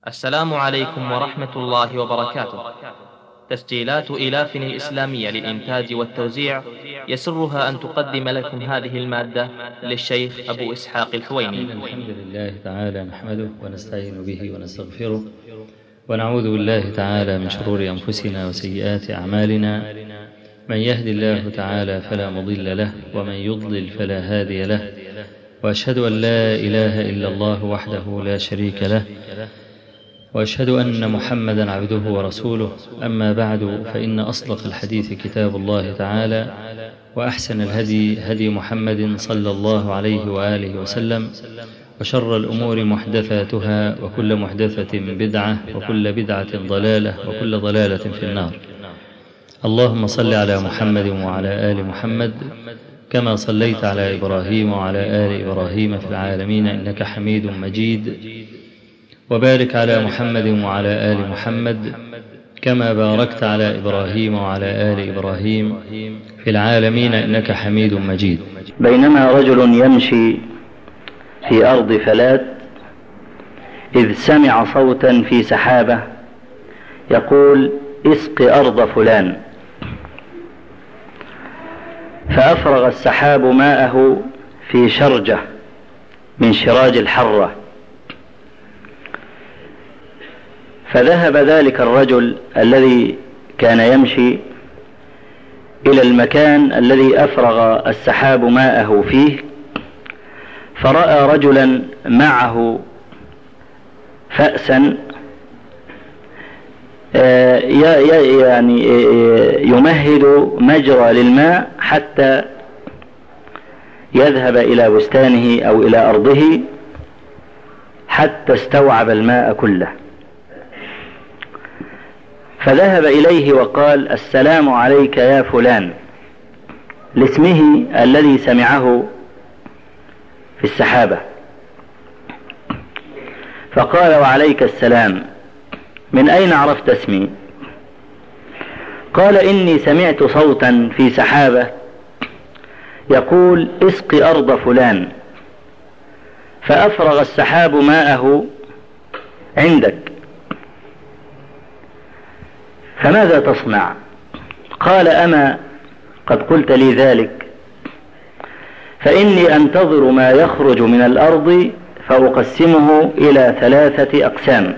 السلام عليكم ورحمة الله وبركاته. تسجيلات إلافن الإسلامية للإنتاج والتوزيع يسرها أن تقدم لكم هذه المادة للشيخ أبو إسحاق الحويني. الحمد لله تعالى نحمده ونستعين به ونستغفره ونعوذ بالله تعالى من شرور أنفسنا وسيئات أعمالنا. من يهد الله تعالى فلا مضل له ومن يضلل فلا هادي له، وأشهد أن لا إله إلا الله وحده لا شريك له، وأشهد أن محمدا عبده ورسوله. أما بعد، فإن أصدق الحديث كتاب الله تعالى، وأحسن الهدي هدي محمد صلى الله عليه وآله وسلم، وشر الأمور محدثاتها، وكل محدثة بدعة، وكل بدعة ضلالة، وكل ضلالة في النار. اللهم صل على محمد وعلى آل محمد كما صليت على إبراهيم وعلى آل إبراهيم في العالمين إنك حميد مجيد، وبارك على محمد وعلى آل محمد كما باركت على إبراهيم وعلى آل إبراهيم في العالمين إنك حميد مجيد. بينما رجل يمشي في أرض فلات إذ سمع صوتا في سحابة يقول: اسق أرض فلان. فأفرغ السحاب ماءه في شرجة من شراج الحرة، فذهب ذلك الرجل الذي كان يمشي إلى المكان الذي أفرغ السحاب ماءه فيه، فرأى رجلا معه فأسا يعني يمهد مجرى للماء حتى يذهب إلى بستانه أو إلى أرضه حتى استوعب الماء كله. فذهب إليه وقال: السلام عليك يا فلان، لاسمه الذي سمعه في السحابة. فقال: وعليك السلام، من أين عرفت اسمي؟ قال: إني سمعت صوتا في سحابة يقول: اسق أرض فلان، فأفرغ السحاب ماءه عندك، فماذا تصنع؟ قال: أما قد قلت لي ذلك، فإني أنتظر ما يخرج من الأرض فأقسمه إلى 3 أقسام: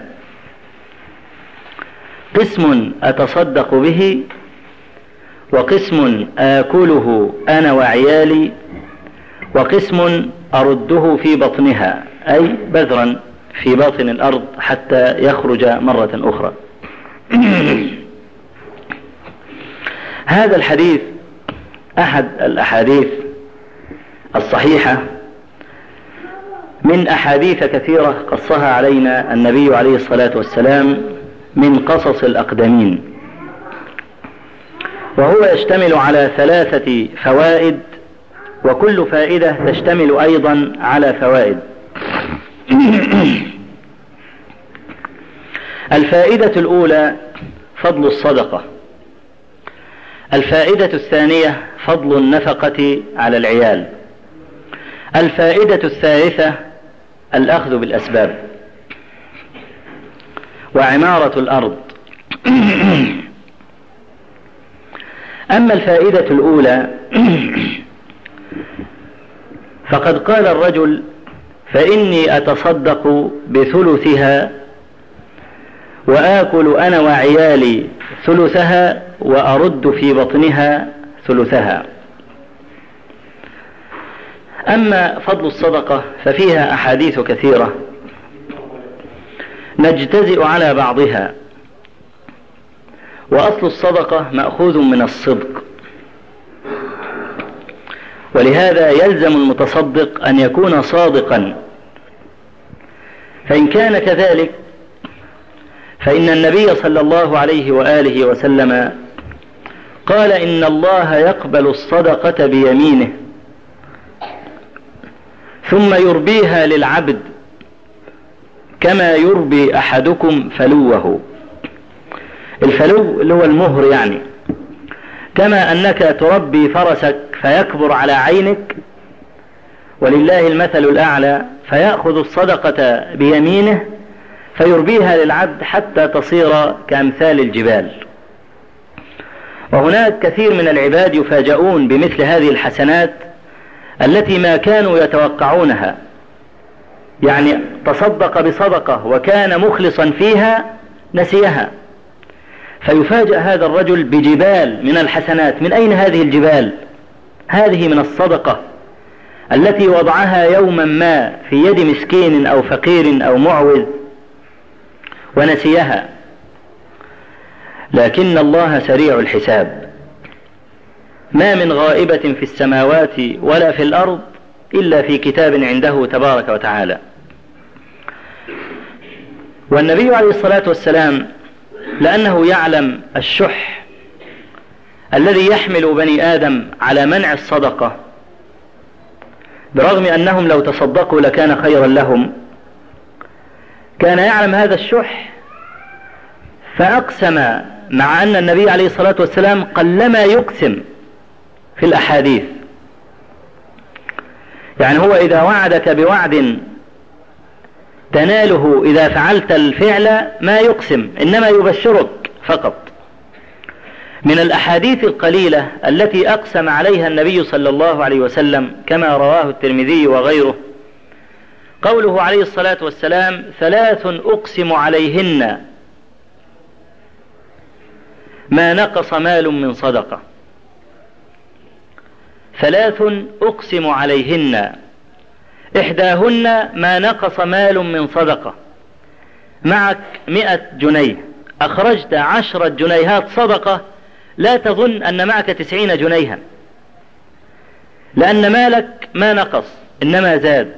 قسم أتصدق به، وقسم آكله أنا وعيالي، وقسم أرده في بطنها، أي بذرا في باطن الأرض حتى يخرج مرة أخرى. هذا الحديث أحد الأحاديث الصحيحة من أحاديث كثيرة قصها علينا النبي عليه الصلاة والسلام من قصص الأقدمين، وهو يشتمل على 3 فوائد، وكل فائدة تشتمل أيضا على فوائد. الفائدة الأولى فضل الصدقة. الفائدة الثانية فضل النفقة على العيال. الفائدة الثالثة الأخذ بالأسباب وعمارة الأرض. أما الفائدة الأولى فقد قال الرجل: فإني أتصدق بثلثها وآكل أنا وعيالي ثلثها وأرد في بطنها ثلثها. أما فضل الصدقة ففيها أحاديث كثيرة نجتزئ على بعضها، وأصل الصدقة مأخوذ من الصدق، ولهذا يلزم المتصدق أن يكون صادقا، فإن كان كذلك فإن النبي صلى الله عليه وآله وسلم قال: إن الله يقبل الصدقة بيمينه ثم يربيها للعبد كما يربي أحدكم فلوه. الفلو اللي هو المهر، يعني كما أنك تربي فرسك فيكبر على عينك، ولله المثل الأعلى، فيأخذ الصدقة بيمينه فيربيها للعبد حتى تصير كأمثال الجبال. وهناك كثير من العباد يفاجؤون بمثل هذه الحسنات التي ما كانوا يتوقعونها، يعني تصدق بصدقة وكان مخلصا فيها نسيها، فيفاجأ هذا الرجل بجبال من الحسنات. من أين هذه الجبال؟ هذه من الصدقة التي وضعها يوما ما في يد مسكين أو فقير أو معوذ ونسيها. لكن الله سريع الحساب، ما من غائبة في السماوات ولا في الأرض إلا في كتاب عنده تبارك وتعالى. والنبي عليه الصلاة والسلام لأنه يعلم الشح الذي يحمل بني آدم على منع الصدقة، برغم أنهم لو تصدقوا لكان خيرا لهم، كان يعلم هذا الشح فأقسم، مع أن النبي عليه الصلاة والسلام قلما يقسم في الأحاديث. يعني هو إذا وعدك بوعد تناله إذا فعلت الفعل ما يقسم، إنما يبشرك فقط. من الأحاديث القليلة التي أقسم عليها النبي صلى الله عليه وسلم كما رواه الترمذي وغيره قوله عليه الصلاة والسلام: 3 أقسم عليهن ما نقص مال من صدقة. 3 أقسم عليهن، إحداهن ما نقص مال من صدقة. معك 100 جنيه، أخرجت 10 جنيهات صدقة، لا تظن أن معك 90 جنيها، لأن مالك ما نقص إنما زاد،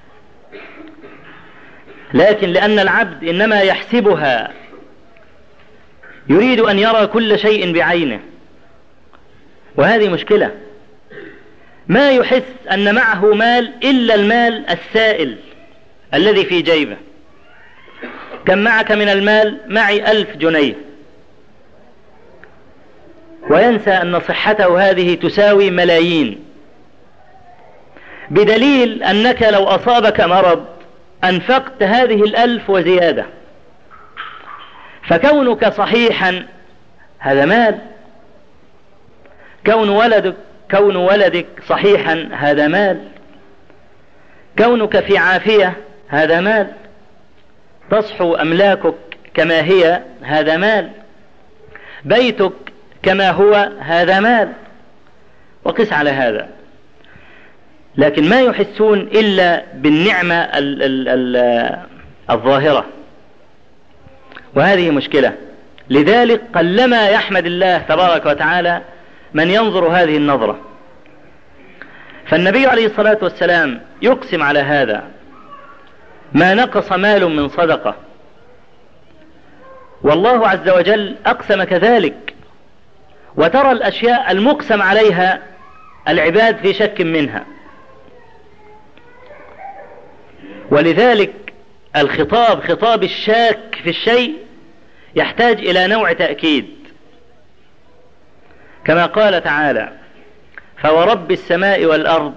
لكن لأن العبد إنما يحسبها، يريد أن يرى كل شيء بعينه، وهذه مشكلة. ما يحس أن معه مال إلا المال السائل الذي في جيبه. كم معك من المال؟ معي 1000 جنيه، وينسى أن صحته هذه تساوي ملايين، بدليل أنك لو أصابك مرض أنفقت هذه 1000 وزيادة، فكونك صحيحا هذا مال، كون ولدك صحيحا هذا مال، كونك في عافية هذا مال، تصحو أملاكك كما هي هذا مال، بيتك كما هو هذا مال، وقس على هذا. لكن ما يحسون إلا بالنعمة الظاهرة، وهذه مشكلة. لذلك قلما يحمد الله تبارك وتعالى من ينظر هذه النظرة. فالنبي عليه الصلاة والسلام يقسم على هذا: ما نقص مال من صدقة. والله عز وجل أقسم كذلك، وترى الأشياء المقسم عليها العباد في شك منها. ولذلك الخطاب، خطاب الشاك في الشيء، يحتاج إلى نوع تأكيد، كما قال تعالى: فورب السماء والأرض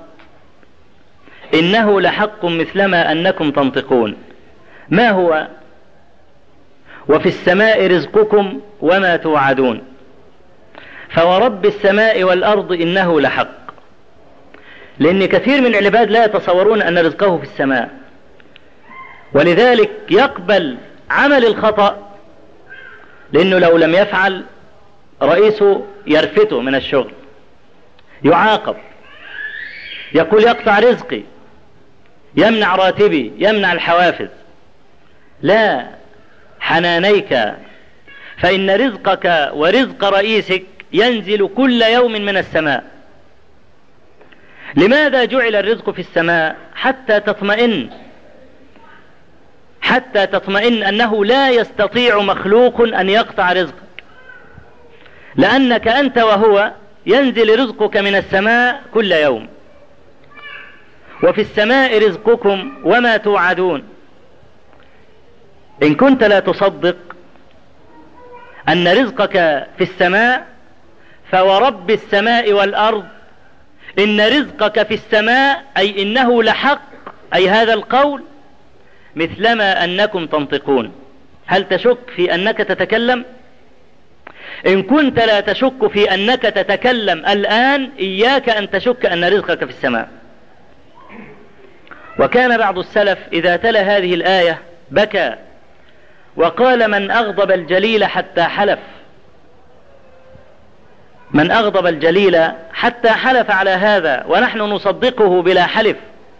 إنه لحق مثلما أنكم تنطقون. ما هو؟ وفي السماء رزقكم وما توعدون. فورب السماء والأرض إنه لحق، لأن كثير من العباد لا يتصورون أن رزقه في السماء، ولذلك يقبل عمل الخطأ، لأنه لو لم يفعل رئيسه يرفته من الشغل، يعاقب، يقول يقطع رزقي، يمنع راتبي، يمنع الحوافز. لا، حنانيك، فإن رزقك ورزق رئيسك ينزل كل يوم من السماء. لماذا جعل الرزق في السماء؟ حتى تطمئن أنه لا يستطيع مخلوق أن يقطع رزقك، لأنك أنت وهو ينزل رزقك من السماء كل يوم. وفي السماء رزقكم وما توعدون. إن كنت لا تصدق أن رزقك في السماء، فورب السماء والأرض إن رزقك في السماء، أي إنه لحق، أي هذا القول مثلما أنكم تنطقون. هل تشك في أنك تتكلم؟ إن كنت لا تشك في أنك تتكلم الآن، إياك أن تشك أن رزقك في السماء. وكان بعض السلف إذا تلا هذه الآية بكى وقال: من أغضب الجليل حتى حلف، من أغضب الجليل حتى حلف على هذا، ونحن نصدقه بلا حلف.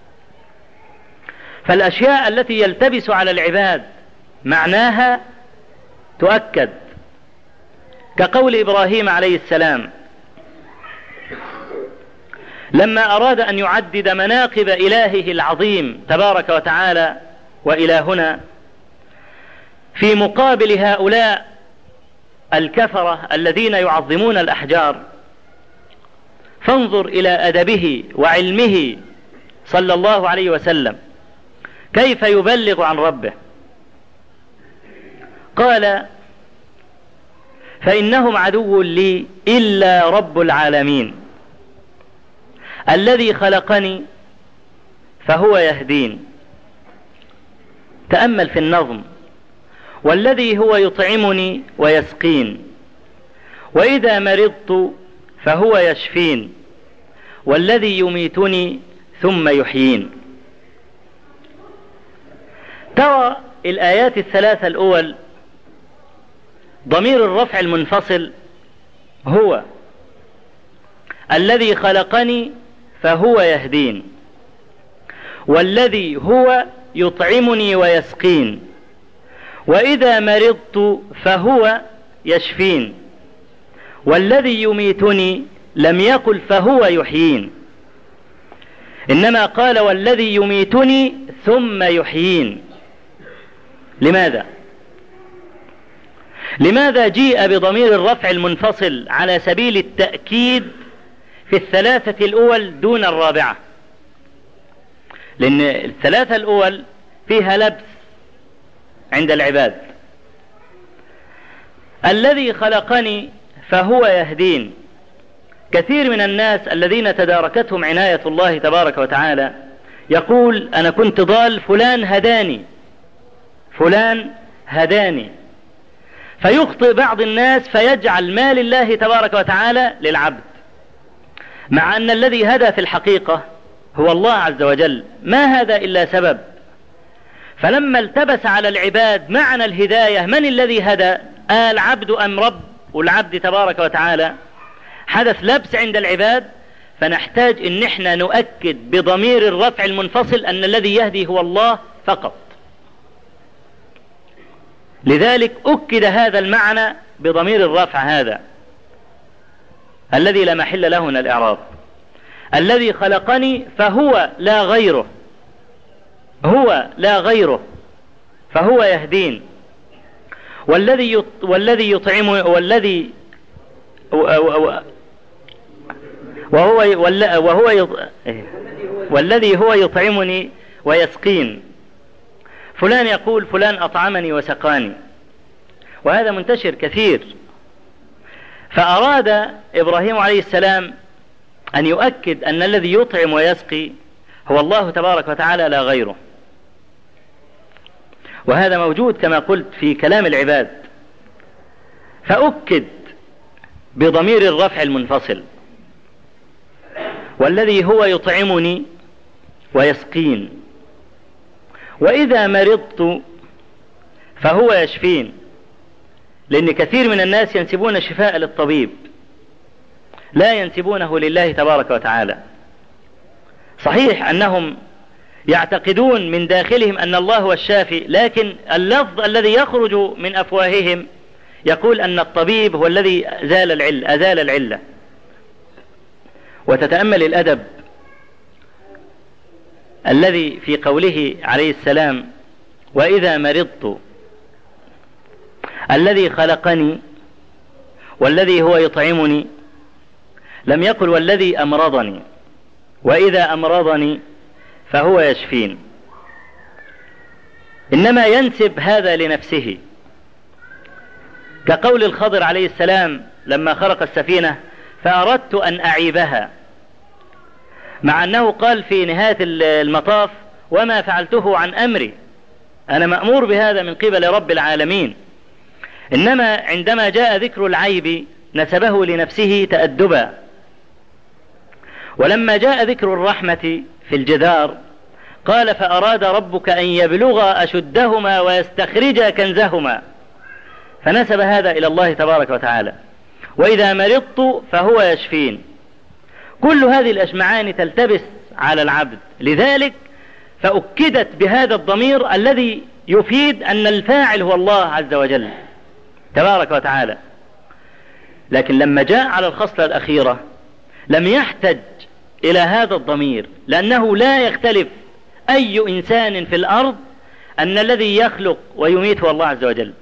فالأشياء التي يلتبس على العباد معناها تؤكد، كقول إبراهيم عليه السلام لما أراد أن يعدد مناقب إلهه العظيم تبارك وتعالى وإلهنا في مقابل هؤلاء الكفرة الذين يعظمون الأحجار، فانظر إلى أدبه وعلمه صلى الله عليه وسلم كيف يبلغ عن ربه. قال: فإنهم عدو لي إلا رب العالمين الذي خلقني فهو يهدين. تأمل في النظم: والذي هو يطعمني ويسقين، وإذا مرضت فهو يشفين، والذي يميتني ثم يحيين. ترى الآيات الثلاثة الأول ضمير الرفع المنفصل هو الذي خلقني فهو يهدين، والذي هو يطعمني ويسقين، وإذا مرضت فهو يشفين، والذي يميتني لم يقل فهو يحيين، إنما قال والذي يميتني ثم يحيين. لماذا؟ لماذا جيء بضمير الرفع المنفصل على سبيل التأكيد في الثلاثة الأول دون الرابعة؟ لأن الثلاثة الأول فيها لبس عند العباد. الذي خلقني فهو يهدين، كثير من الناس الذين تداركتهم عناية الله تبارك وتعالى يقول: أنا كنت ضال، فلان هداني، فلان هداني. فيخطئ بعض الناس فيجعل ما لله تبارك وتعالى للعبد، مع أن الذي هدى في الحقيقة هو الله عز وجل، ما هذا إلا سبب. فلما التبس على العباد معنى الهداية، من الذي هدى؟ العبد أم رب العبد تبارك وتعالى؟ حدث لبس عند العباد، فنحتاج ان احنا نؤكد بضمير الرفع المنفصل ان الذي يهدي هو الله فقط. لذلك أكد هذا المعنى بضمير الرفع هذا الذي لا محل له من الإعراب. الذي خلقني فهو لا غيره، هو لا غيره، فهو يهدين، والذي يطعم، والذي هو يطعمني ويسقين. فلان يقول فلان أطعمني وسقاني، وهذا منتشر كثير. فأراد إبراهيم عليه السلام أن يؤكد أن الذي يطعم ويسقي هو الله تبارك وتعالى لا غيره، وهذا موجود كما قلت في كلام العباد. فأكد بضمير الرفع المنفصل: والذي هو يطعمني ويسقين، وإذا مرضت فهو يشفين. لأن كثير من الناس ينسبون الشفاء للطبيب، لا ينسبونه لله تبارك وتعالى. صحيح أنهم يعتقدون من داخلهم أن الله هو الشافي، لكن اللفظ الذي يخرج من أفواههم يقول أن الطبيب هو الذي أزال العلة. وتتأمل الأدب الذي في قوله عليه السلام: وإذا مرضت، الذي خلقني والذي هو يطعمني، لم يقل والذي أمرضني، وإذا أمرضني فهو يشفين، إنما ينسب هذا لنفسه، كقول الخضر عليه السلام لما خلق السفينة: فأردت أن أعيبها، مع أنه قال في نهاية المطاف: وما فعلته عن أمري. أنا مأمور بهذا من قبل رب العالمين. إنما عندما جاء ذكر العيب نسبه لنفسه تأدبا، ولما جاء ذكر الرحمة في الجدار قال فأراد ربك أن يبلغا أشدهما ويستخرجا كنزهما، فنسب هذا إلى الله تبارك وتعالى. وإذا مرضت فهو يشفين. كل هذه الأشمعان تلتبس على العبد، لذلك فأكدت بهذا الضمير الذي يفيد أن الفاعل هو الله عز وجل تبارك وتعالى. لكن لما جاء على الخصلة الأخيرة لم يحتج إلى هذا الضمير، لأنه لا يختلف أي إنسان في الأرض أن الذي يخلق ويميت هو الله عز وجل.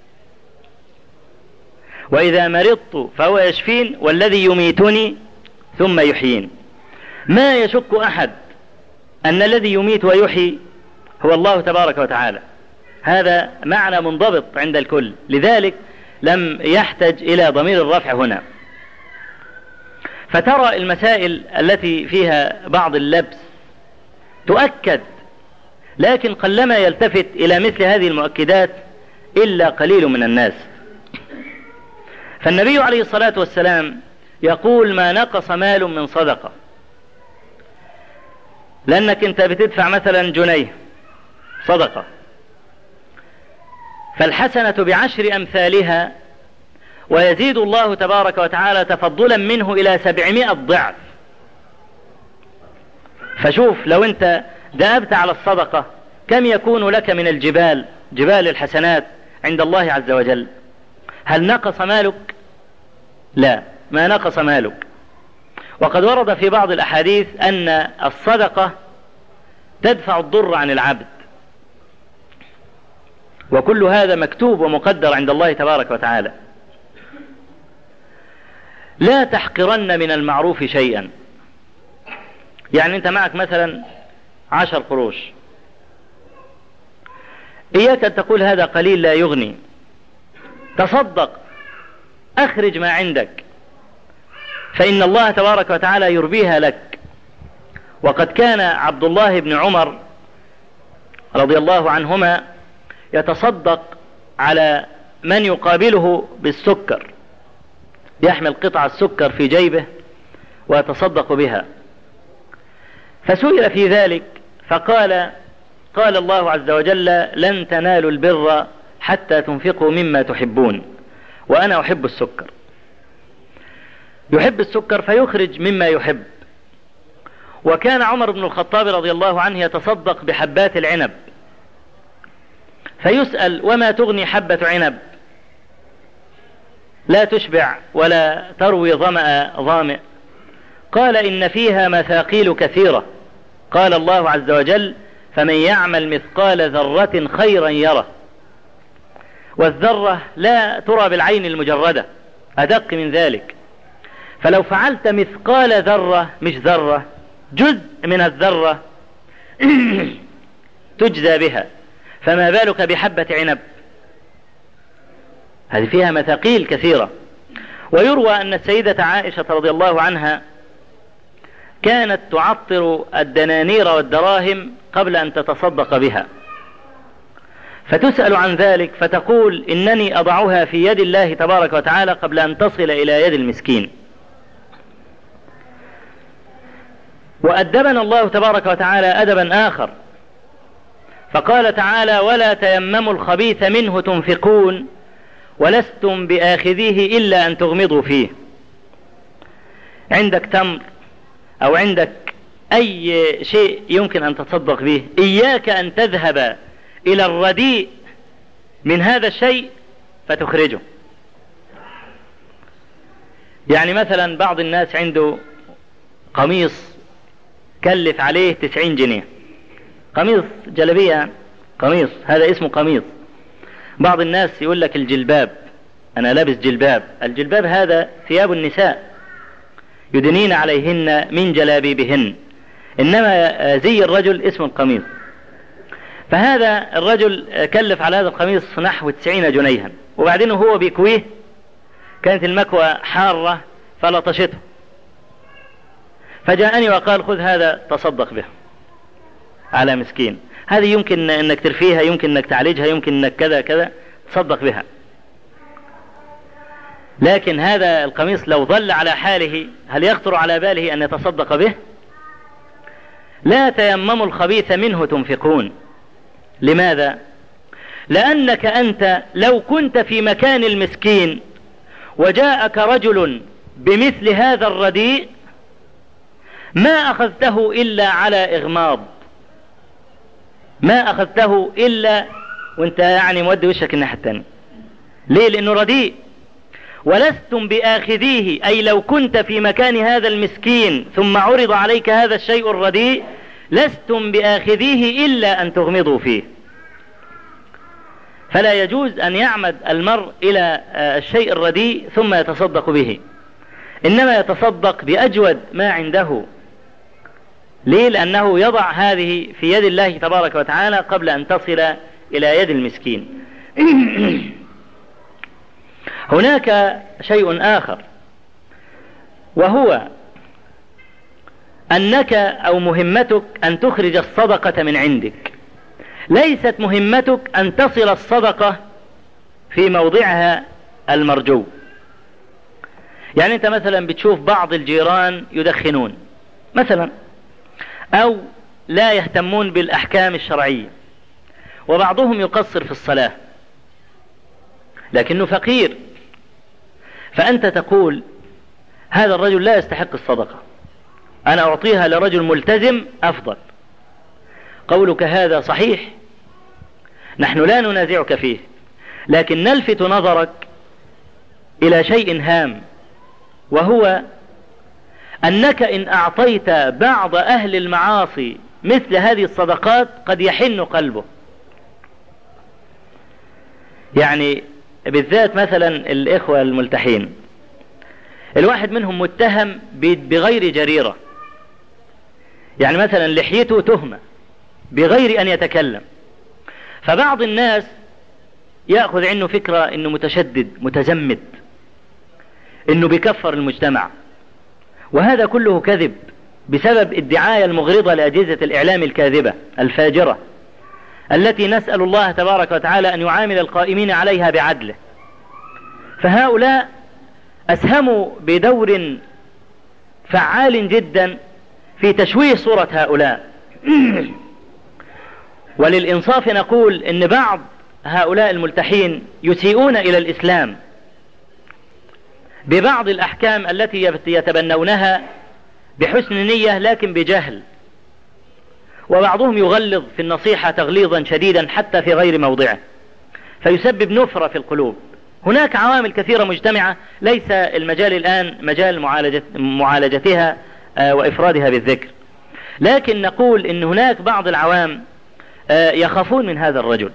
وإذا مرضت فهو يشفين والذي يميتني ثم يحيين. ما يشك أحد أن الذي يميت ويحيي هو الله تبارك وتعالى، هذا معنى منضبط عند الكل، لذلك لم يحتج إلى ضمير الرفع هنا. فترى المسائل التي فيها بعض اللبس تؤكد، لكن قلما يلتفت إلى مثل هذه المؤكدات إلا قليل من الناس. فالنبي عليه الصلاة والسلام يقول ما نقص مال من صدقة، لأنك أنت بتدفع مثلا جنيه صدقة، فالحسنة ب10 أمثالها، ويزيد الله تبارك وتعالى تفضلا منه إلى 700 ضعف. فشوف لو أنت دأبت على الصدقة كم يكون لك من الجبال، جبال الحسنات عند الله عز وجل. هل نقص مالك؟ لا، ما نقص مالك. وقد ورد في بعض الأحاديث أن الصدقة تدفع الضر عن العبد، وكل هذا مكتوب ومقدر عند الله تبارك وتعالى. لا تحقرن من المعروف شيئا. يعني أنت معك مثلا 10 قروش، إياك أن تقول هذا قليل لا يغني، تصدق، أخرج ما عندك، فإن الله تبارك وتعالى يربيها لك. وقد كان عبد الله بن عمر رضي الله عنهما يتصدق على من يقابله بالسكر، يحمل قطعة السكر في جيبه ويتصدق بها. فسئل في ذلك فقال قال الله عز وجل لن تنالوا البر حتى تنفقوا مما تحبون، وأنا أحب السكر. يحب السكر فيخرج مما يحب. وكان عمر بن الخطاب رضي الله عنه يتصدق بحبات العنب، فيسأل وما تغني حبة عنب لا تشبع ولا تروي ظمأ ظامئ؟ قال إن فيها مثاقيل كثيرة، قال الله عز وجل فمن يعمل مثقال ذرة خيرا يره. والذرة لا ترى بالعين المجردة، أدق من ذلك. فلو فعلت مثقال ذرة، مش ذرة، جزء من الذرة تجزى بها، فما بالك بحبة عنب؟ هذه فيها مثاقيل كثيرة. ويروى أن السيدة عائشة رضي الله عنها كانت تعطر الدنانير والدراهم قبل أن تتصدق بها، فتسأل عن ذلك فتقول إنني أضعها في يد الله تبارك وتعالى قبل أن تصل إلى يد المسكين. وأدبنا الله تبارك وتعالى أدبا آخر، فقال تعالى ولا تيمموا الخبيث منه تنفقون ولستم بآخذيه إلا أن تغمضوا فيه. عندك تمر أو عندك أي شيء يمكن أن تتصدق به، إياك أن تذهب إلى الرديء من هذا الشيء فتخرجه. يعني مثلا بعض الناس عنده قميص كلف عليه 90 جنيه، قميص جلبية، قميص هذا اسمه قميص. بعض الناس يقول لك الجلباب، أنا لابس جلباب. الجلباب هذا ثياب النساء يدنين عليهن من جلابيبهن، إنما زي الرجل اسمه القميص. فهذا الرجل كلف على هذا القميص نحو 90 جنيها، وبعدين هو بيكويه كانت المكوى حارة فلطشته، فجاءني وقال خذ هذا تصدق به على مسكين. هذه يمكن أنك ترفيها، يمكن أنك تعالجها، يمكن أنك كذا كذا، تصدق بها. لكن هذا القميص لو ظل على حاله هل يخطر على باله أن يتصدق به؟ لا تيمموا الخبيث منه تنفقون. لماذا؟ لأنك أنت لو كنت في مكان المسكين وجاءك رجل بمثل هذا الرديء ما أخذته إلا على إغماض، ما أخذته إلا وانت يعني مودي وشك الناحية التانية. ليه؟ لأنه رديء. ولستم بآخذيه، أي لو كنت في مكان هذا المسكين ثم عرض عليك هذا الشيء الرديء لستم بآخذيه إلا أن تغمضوا فيه. فلا يجوز أن يعمد المرء إلى الشيء الرديء ثم يتصدق به، إنما يتصدق بأجود ما عنده. ليه؟ لأنه يضع هذه في يد الله تبارك وتعالى قبل أن تصل إلى يد المسكين. هناك شيء آخر، وهو أنك أو مهمتك أن تخرج الصدقة من عندك، ليست مهمتك أن تصل الصدقة في موضعها المرجو. يعني أنت مثلا بتشوف بعض الجيران يدخنون مثلا، أو لا يهتمون بالأحكام الشرعية، وبعضهم يقصر في الصلاة لكنه فقير، فأنت تقول هذا الرجل لا يستحق الصدقة، أنا أعطيها لرجل ملتزم أفضل. قولك هذا صحيح، نحن لا ننازعك فيه، لكن نلفت نظرك إلى شيء هام، وهو أنك إن أعطيت بعض أهل المعاصي مثل هذه الصدقات قد يحن قلبه. يعني بالذات مثلا الإخوة الملتحين، الواحد منهم متهم بغير جريرة، يعني مثلا لحيته تهمة بغير أن يتكلم، فبعض الناس يأخذ عنه فكرة إنه متشدد متزمت، إنه بيكفر المجتمع، وهذا كله كذب بسبب الدعاية المغرضة لأجهزة الإعلام الكاذبة الفاجرة التي نسأل الله تبارك وتعالى أن يعامل القائمين عليها بعدله. فهؤلاء أسهموا بدور فعال جدا في تشويه صورة هؤلاء. وللإنصاف نقول إن بعض هؤلاء الملتحين يسيئون إلى الإسلام ببعض الأحكام التي يتبنونها بحسن نية لكن بجهل، وبعضهم يغلظ في النصيحة تغليظا شديدا حتى في غير موضعه، فيسبب نفرة في القلوب. هناك عوامل كثيرة مجتمعة ليس المجال الآن مجال معالجتها وإفرادها بالذكر، لكن نقول إن هناك بعض العوام يخافون من هذا الرجل.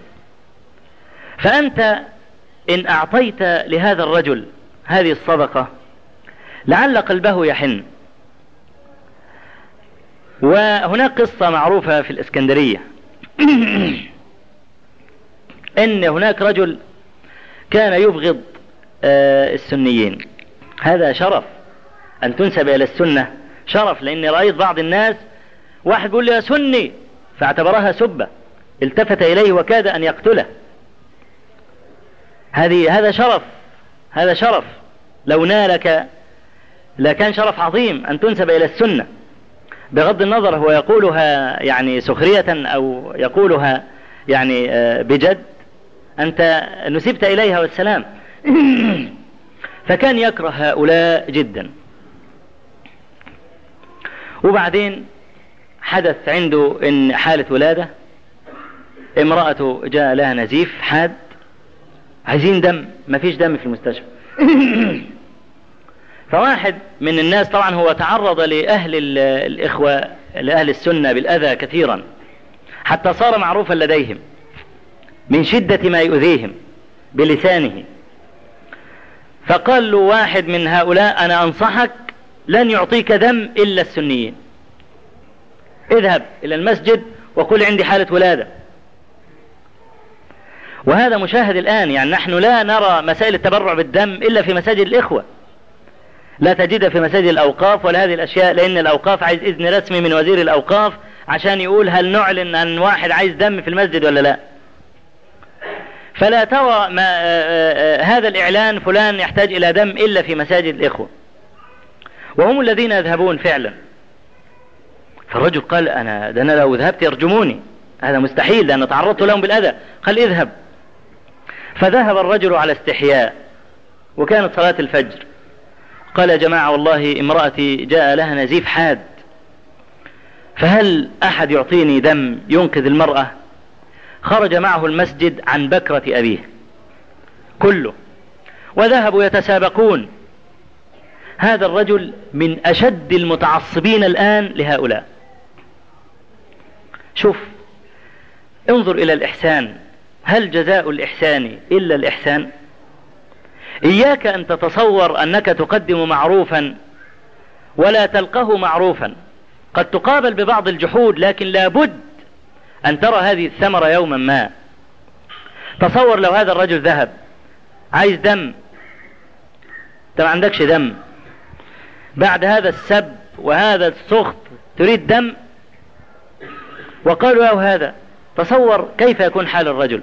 فأنت إن أعطيت لهذا الرجل هذه الصدقة لعل قلبه يحن. وهناك قصة معروفة في الإسكندرية إن هناك رجل كان يبغض السنيين. هذا شرف أن تنسب إلى السنة، شرف، لأني رأيت بعض الناس واحد يقول لي يا سني فاعتبرها سبة، التفت إليه وكاد أن يقتله. هذا شرف، هذا شرف لو نالك لكان شرف عظيم أن تنسب إلى السنة، بغض النظر هو يقولها يعني سخرية أو يقولها يعني بجد، أنت نسبت إليها والسلام. فكان يكره هؤلاء جدا. وبعدين حدث عنده إن حالة ولادة، امرأته جاء لها نزيف حاد، عايزين دم، ما فيش دم في المستشفى. فواحد من الناس طبعا هو تعرض لأهل الإخوة لأهل السنة بالأذى كثيرا حتى صار معروفا لديهم من شدة ما يؤذيهم بلسانه. فقال له واحد من هؤلاء أنا أنصحك لن يعطيك دم إلا السنيين، اذهب إلى المسجد وقل عندي حالة ولادة. وهذا مشاهد الآن، يعني نحن لا نرى مسائل التبرع بالدم إلا في مساجد الإخوة، لا تجد في مساجد الأوقاف ولا هذه الأشياء، لأن الأوقاف عايز إذن رسمي من وزير الأوقاف عشان يقول هل نعلن أن واحد عايز دم في المسجد ولا لا. فلا ترى هذا الإعلان فلان يحتاج إلى دم إلا في مساجد الإخوة، وهم الذين يذهبون فعلا. فالرجل قال أنا لو ذهبت يرجموني، هذا مستحيل لأن تعرضت لهم بالأذى. قال اذهب. فذهب الرجل على استحياء، وكانت صلاة الفجر. قال يا جماعة والله امرأتي جاء لها نزيف حاد، فهل أحد يعطيني دم ينقذ المرأة؟ خرج معه المسجد عن بكرة أبيه كله، وذهبوا يتسابقون. هذا الرجل من أشد المتعصبين الآن لهؤلاء. شوف، انظر إلى الإحسان، هل جزاء الإحسان إلا الإحسان؟ إياك أن تتصور أنك تقدم معروفا ولا تلقه معروفا، قد تقابل ببعض الجحود، لكن لابد أن ترى هذه الثمرة يوما ما. تصور لو هذا الرجل ذهب عايز دم، انت ما عندكش دم، بعد هذا السب وهذا السخط تريد دم، وقالوا له هذا، تصور كيف يكون حال الرجل.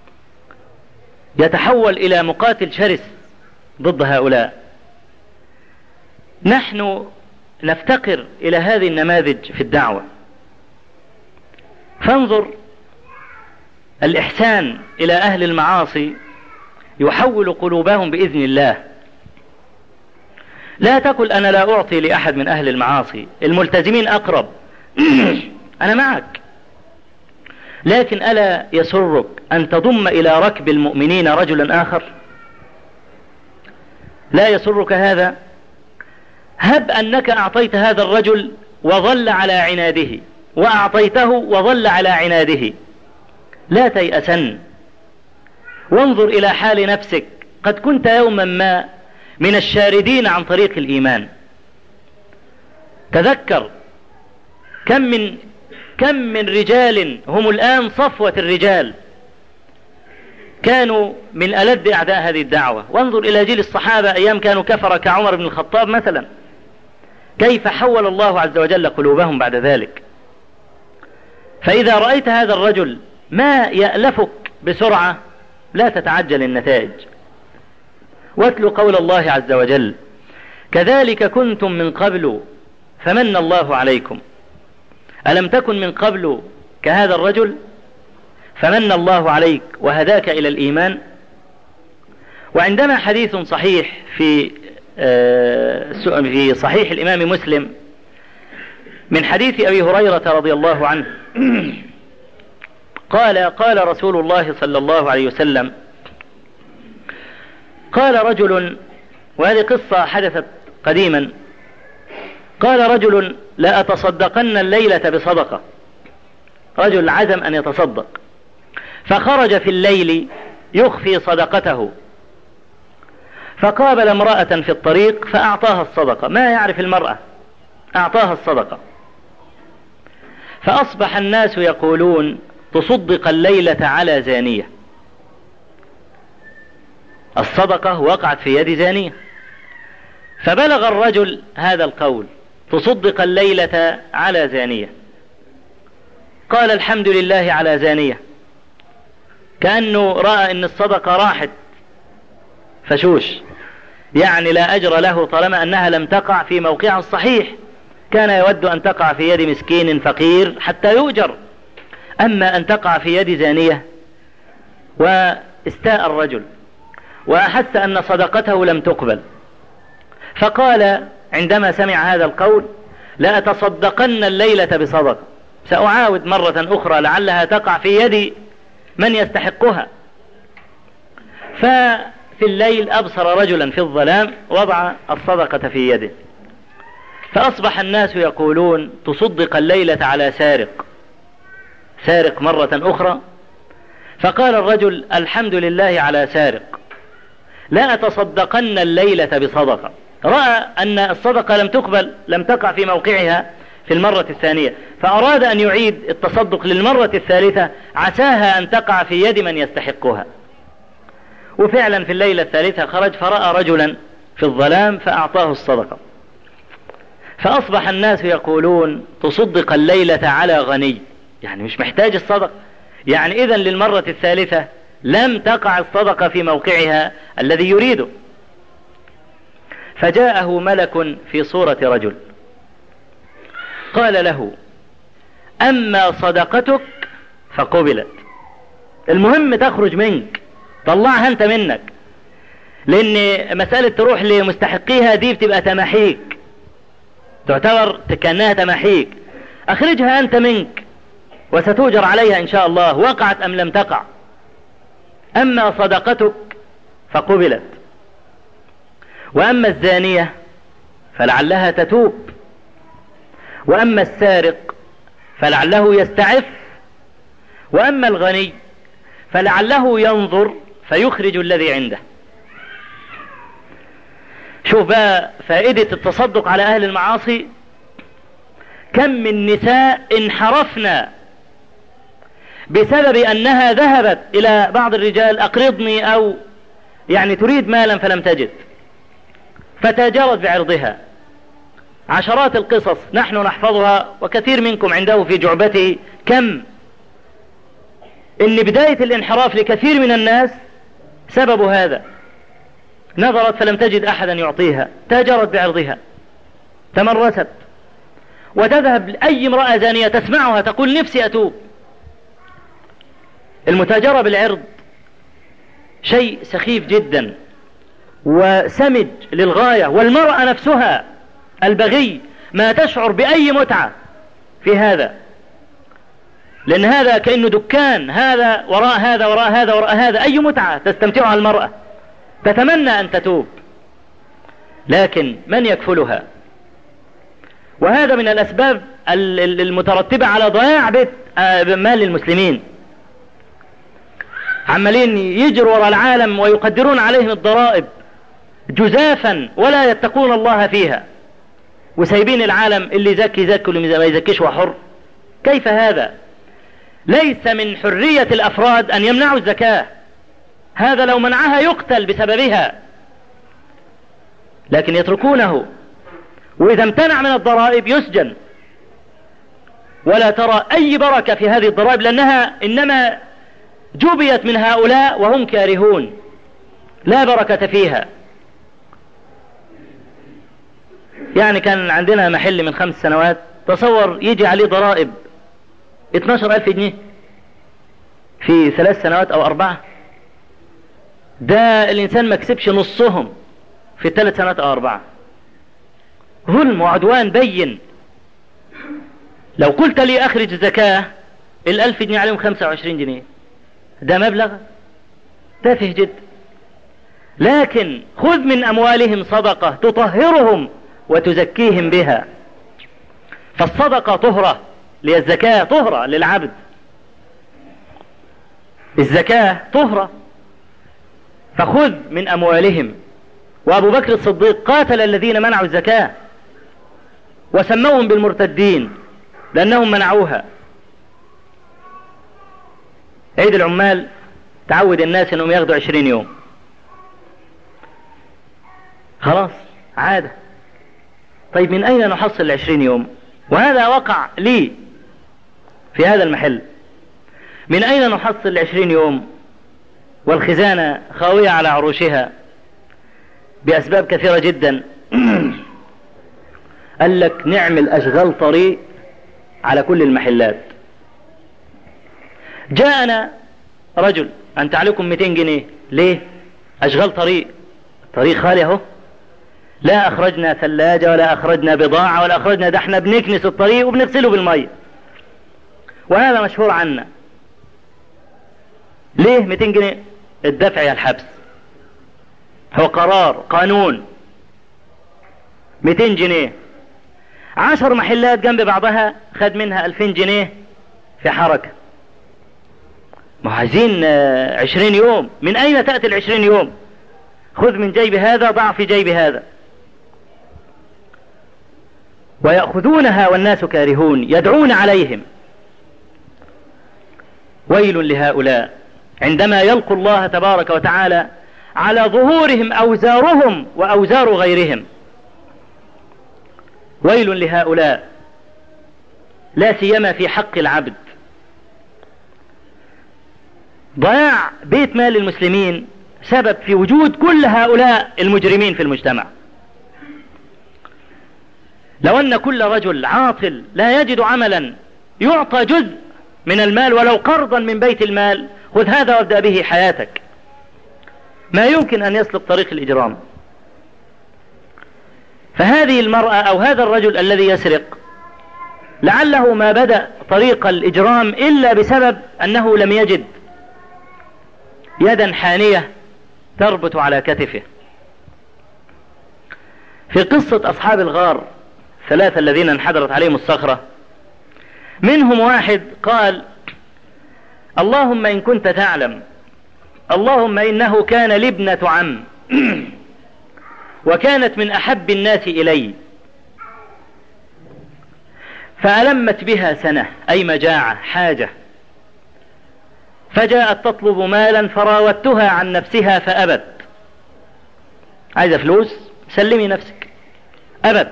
يتحول إلى مقاتل شرس ضد هؤلاء. نحن نفتقر إلى هذه النماذج في الدعوة. فانظر، الإحسان إلى أهل المعاصي يحول قلوبهم بإذن الله. لا تقل أنا لا أعطي لأحد من أهل المعاصي، الملتزمين أقرب أنا معك، لكن ألا يسرك أن تضم إلى ركب المؤمنين رجلا آخر؟ لا يسرك هذا؟ هب أنك أعطيت هذا الرجل وظل على عناده، وأعطيته وظل على عناده، لا تيأسن. وانظر إلى حال نفسك، قد كنت يوما ما من الشاردين عن طريق الإيمان. تذكر كم من رجال هم الآن صفوة الرجال كانوا من ألد أعداء هذه الدعوة. وانظر إلى جيل الصحابة أيام كانوا كفر كعمر بن الخطاب مثلا، كيف حول الله عز وجل قلوبهم بعد ذلك. فإذا رأيت هذا الرجل ما يألفك بسرعة لا تتعجل النتائج. واتلو قول الله عز وجل: كذلك كنتم من قبل فمن الله عليكم. ألم تكن من قبل كهذا الرجل فمن الله عليك وهداك إلى الإيمان. وعندنا حديث صحيح في صحيح الإمام مسلم من حديث أبي هريرة رضي الله عنه قال رسول الله صلى الله عليه وسلم: قال رجل، وهذه قصة حدثت قديما، قال رجل: لا أتصدقن الليلة بصدقة. رجل عزم أن يتصدق، فخرج في الليل يخفي صدقته، فقابل امرأة في الطريق فأعطاها الصدقة، ما يعرف المرأة، أعطاها الصدقة. فأصبح الناس يقولون: تصدق الليلة على زانية. الصدقة وقعت في يد زانية. فبلغ الرجل هذا القول: تصدق الليلة على زانية. قال: الحمد لله على زانية، كأنه رأى أن الصدقة راحت فشوش، يعني لا أجر له طالما أنها لم تقع في موقعها الصحيح. كان يود أن تقع في يد مسكين فقير حتى يؤجر، أما أن تقع في يد زانية. واستاء الرجل وأحس أن صدقته لم تقبل، فقال عندما سمع هذا القول: لا أتصدقن الليلة بصدقة، سأعاود مرة أخرى لعلها تقع في يد من يستحقها. ففي الليل أبصر رجلا في الظلام وضع الصدقة في يده، فأصبح الناس يقولون: تصدق الليلة على سارق مرة أخرى. فقال الرجل: الحمد لله على سارق، لا أتصدقن الليلة بصدقة. رأى أن الصدقة لم تقبل، لم تقع في موقعها في المرة الثانية، فأراد أن يعيد التصدق للمرة الثالثة، عساها أن تقع في يد من يستحقها. وفعلا في الليلة الثالثة خرج فرأى رجلا في الظلام فأعطاه الصدقة. فأصبح الناس يقولون تصدق الليلة على غني، يعني مش محتاج الصدقة، يعني إذن للمرة الثالثة لم تقع الصدقة في موقعها الذي يريده. فجاءه ملك في صورة رجل قال له: أما صدقتك فقبلت، المهم تخرج منك، طلعها أنت منك، لأن مسألة تروح لمستحقيها دي بتبقى تماحيك، تعتبر كأنها تماحيك، أخرجها أنت منك وستؤجر عليها إن شاء الله، وقعت أم لم تقع. أما صدقتك فقبلت، وأما الزانية فلعلها تتوب، وأما السارق فلعله يستعف، وأما الغني فلعله ينظر فيخرج الذي عنده. شوف بقى فائدة التصدق على أهل المعاصي. كم من نساء انحرفنا بسبب أنها ذهبت إلى بعض الرجال: أقرضني، أو يعني تريد مالا فلم تجد، فتاجرت بعرضها. عشرات القصص نحن نحفظها وكثير منكم عنده في جعبته. كم إن بداية الانحراف لكثير من الناس سبب هذا: نظرت فلم تجد أحدا يعطيها، تاجرت بعرضها، تمرست، وتذهب لأي امرأة زانية تسمعها تقول: نفسي أتوب. المتاجرة بالعرض شيء سخيف جدا وسمج للغاية، والمرأة نفسها البغي ما تشعر بأي متعة في هذا، لأن هذا كأنه دكان، هذا وراء هذا وراء هذا وراء هذا، أي متعة تستمتعها المرأة، تتمنى أن تتوب، لكن من يكفلها؟ وهذا من الأسباب المترتبة على ضياع مال المسلمين. عمالين يجروا وراء العالم ويقدرون عليهم الضرائب جزافا ولا يتقون الله فيها، وسايبين العالم اللي يزكي يزكي واللي ما يزكيش وحر. كيف هذا؟ ليس من حرية الأفراد أن يمنعوا الزكاة، هذا لو منعها يقتل بسببها، لكن يتركونه، وإذا امتنع من الضرائب يسجن. ولا ترى أي بركة في هذه الضرائب، لأنها إنما جبيت من هؤلاء وهم كارهون، لا بركة فيها. يعني كان عندنا محل من 5 سنوات، تصور يجي عليه ضرائب 12,000 جنيه في 3 سنوات أو 4. ده الإنسان ما كسبش نصهم في 3 سنوات أو 4. ظلم وعدوان بين. لو قلت لي أخرج الزكاة 1000 جنيه عليهم 25 جنيه، ده مبلغ تافه جدا، لكن خذ من أموالهم صدقة تطهرهم وتزكيهم بها. فالصدقة طهرة، للزكاة طهرة للعبد، الزكاة طهرة، فخذ من أموالهم. وأبو بكر الصديق قاتل الذين منعوا الزكاة وسموهم بالمرتدين لأنهم منعوها. عيد العمال تعود الناس أنهم ياخدوا 20 يوم، خلاص عادة. طيب من أين نحصل 20 يوم؟ وهذا وقع لي في هذا المحل. من أين نحصل 20 يوم والخزانة خاوية على عروشها؟ بأسباب كثيرة جدا. قال لك نعمل أشغال طريق على كل المحلات. جاءنا رجل: أنت عليكم 200 جنيه. ليه؟ أشغال طريق، طريق خالي اهو، لا أخرجنا ثلاجة ولا أخرجنا بضاعة ولا أخرجنا، ده احنا بنكنس الطريق وبنغسله بالمية، وهذا مشهور عنا. ليه 200 جنيه؟ الدفع يا الحبس، هو قرار قانون. 200 جنيه 10 محلات جنب بعضها خد منها 2000 جنيه في حركة. ما عايزين 20 يوم، من أين تأتي 20 يوم؟ خذ من جيب هذا ضع في جيب هذا. ويأخذونها والناس كارهون، يدعون عليهم. ويل لهؤلاء عندما يلقوا الله تبارك وتعالى على ظهورهم أوزارهم وأوزار غيرهم. ويل لهؤلاء، لا سيما في حق العبد. ضياع بيت مال المسلمين سبب في وجود كل هؤلاء المجرمين في المجتمع. لو أن كل رجل عاطل لا يجد عملا يعطى جزء من المال ولو قرضا من بيت المال، خذ هذا وابدأ به حياتك، ما يمكن أن يسلك طريق الإجرام. فهذه المرأة أو هذا الرجل الذي يسرق لعله ما بدأ طريق الإجرام إلا بسبب أنه لم يجد يدا حانية تربط على كتفه. في قصة أصحاب الغار 3 الذين انحدرت عليهم الصخرة، منهم واحد قال: اللهم إن كنت تعلم، اللهم إنه كان لي ابنة عم وكانت من أحب الناس إلي، فألمت بها سنة، أي مجاعة حاجة، فجاءت تطلب مالا فراودتها عن نفسها فأبت. عايزة فلوس؟ سلمي نفسك. أبت،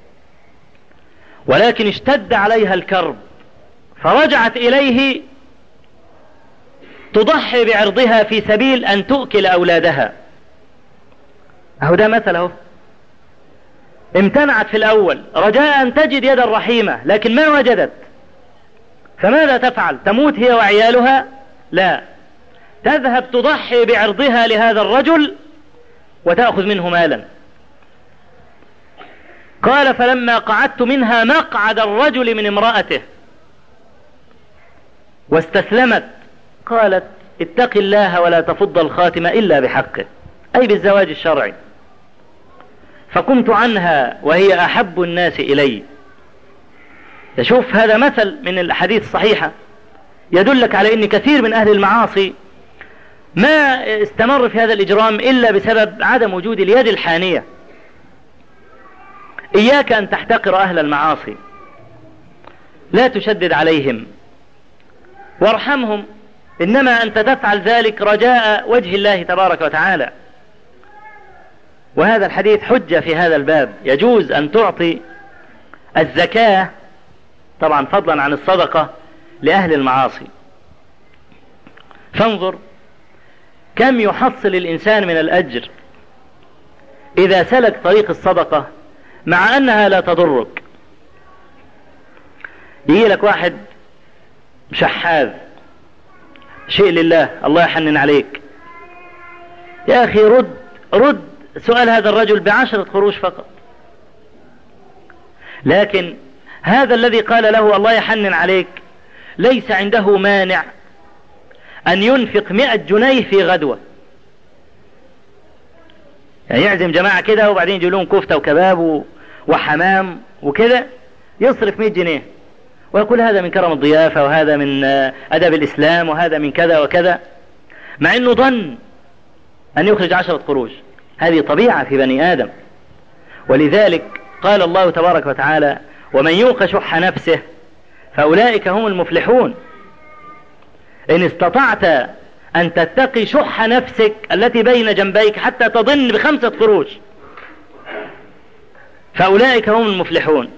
ولكن اشتد عليها الكرب فرجعت إليه تضحي بعرضها في سبيل أن تؤكل أولادها. أهو ده مثله. امتنعت في الأول رجاء أن تجد يدا رحيمة، لكن ما وجدت، فماذا تفعل؟ تموت هي وعيالها؟ لا، تذهب تضحي بعرضها لهذا الرجل وتأخذ منه مالا. قال: فلما قعدت منها مقعد الرجل من امرأته واستسلمت، قالت: اتق الله ولا تفض الخاتم إلا بحقه، أي بالزواج الشرعي. فقمت عنها وهي أحب الناس إلي. تشوف هذا مثل من الحديث الصحيحة يدلك على أن كثير من أهل المعاصي ما استمر في هذا الإجرام إلا بسبب عدم وجود اليد الحانية. إياك أن تحتقر أهل المعاصي، لا تشدد عليهم وارحمهم، إنما أنت تفعل ذلك رجاء وجه الله تبارك وتعالى. وهذا الحديث حجة في هذا الباب. يجوز أن تعطي الزكاة طبعا فضلا عن الصدقة لأهل المعاصي. فانظر كم يحصل الإنسان من الأجر إذا سلك طريق الصدقة مع أنها لا تضرك. يجي لك واحد شحاذ، شيء لله، الله يحنن عليك، يا أخي رد سؤال هذا الرجل ب10 قروش فقط. لكن هذا الذي قال له الله يحنن عليك ليس عنده مانع أن ينفق 100 جنيه في غدوة. يعني يعزم جماعة كده وبعدين يجي لهم كفتة وكباب وحمام وكده، يصرف 100 جنيه ويقول هذا من كرم الضيافة وهذا من أدب الإسلام وهذا من كذا وكذا، مع أنه ظن أن يخرج 10 قروش. هذه طبيعة في بني آدم. ولذلك قال الله تبارك وتعالى: ومن يوق شح نفسه فأولئك هم المفلحون. إن استطعت أن تتقي شح نفسك التي بين جنبيك حتى تظن ب5 قروش فأولئك هم المفلحون.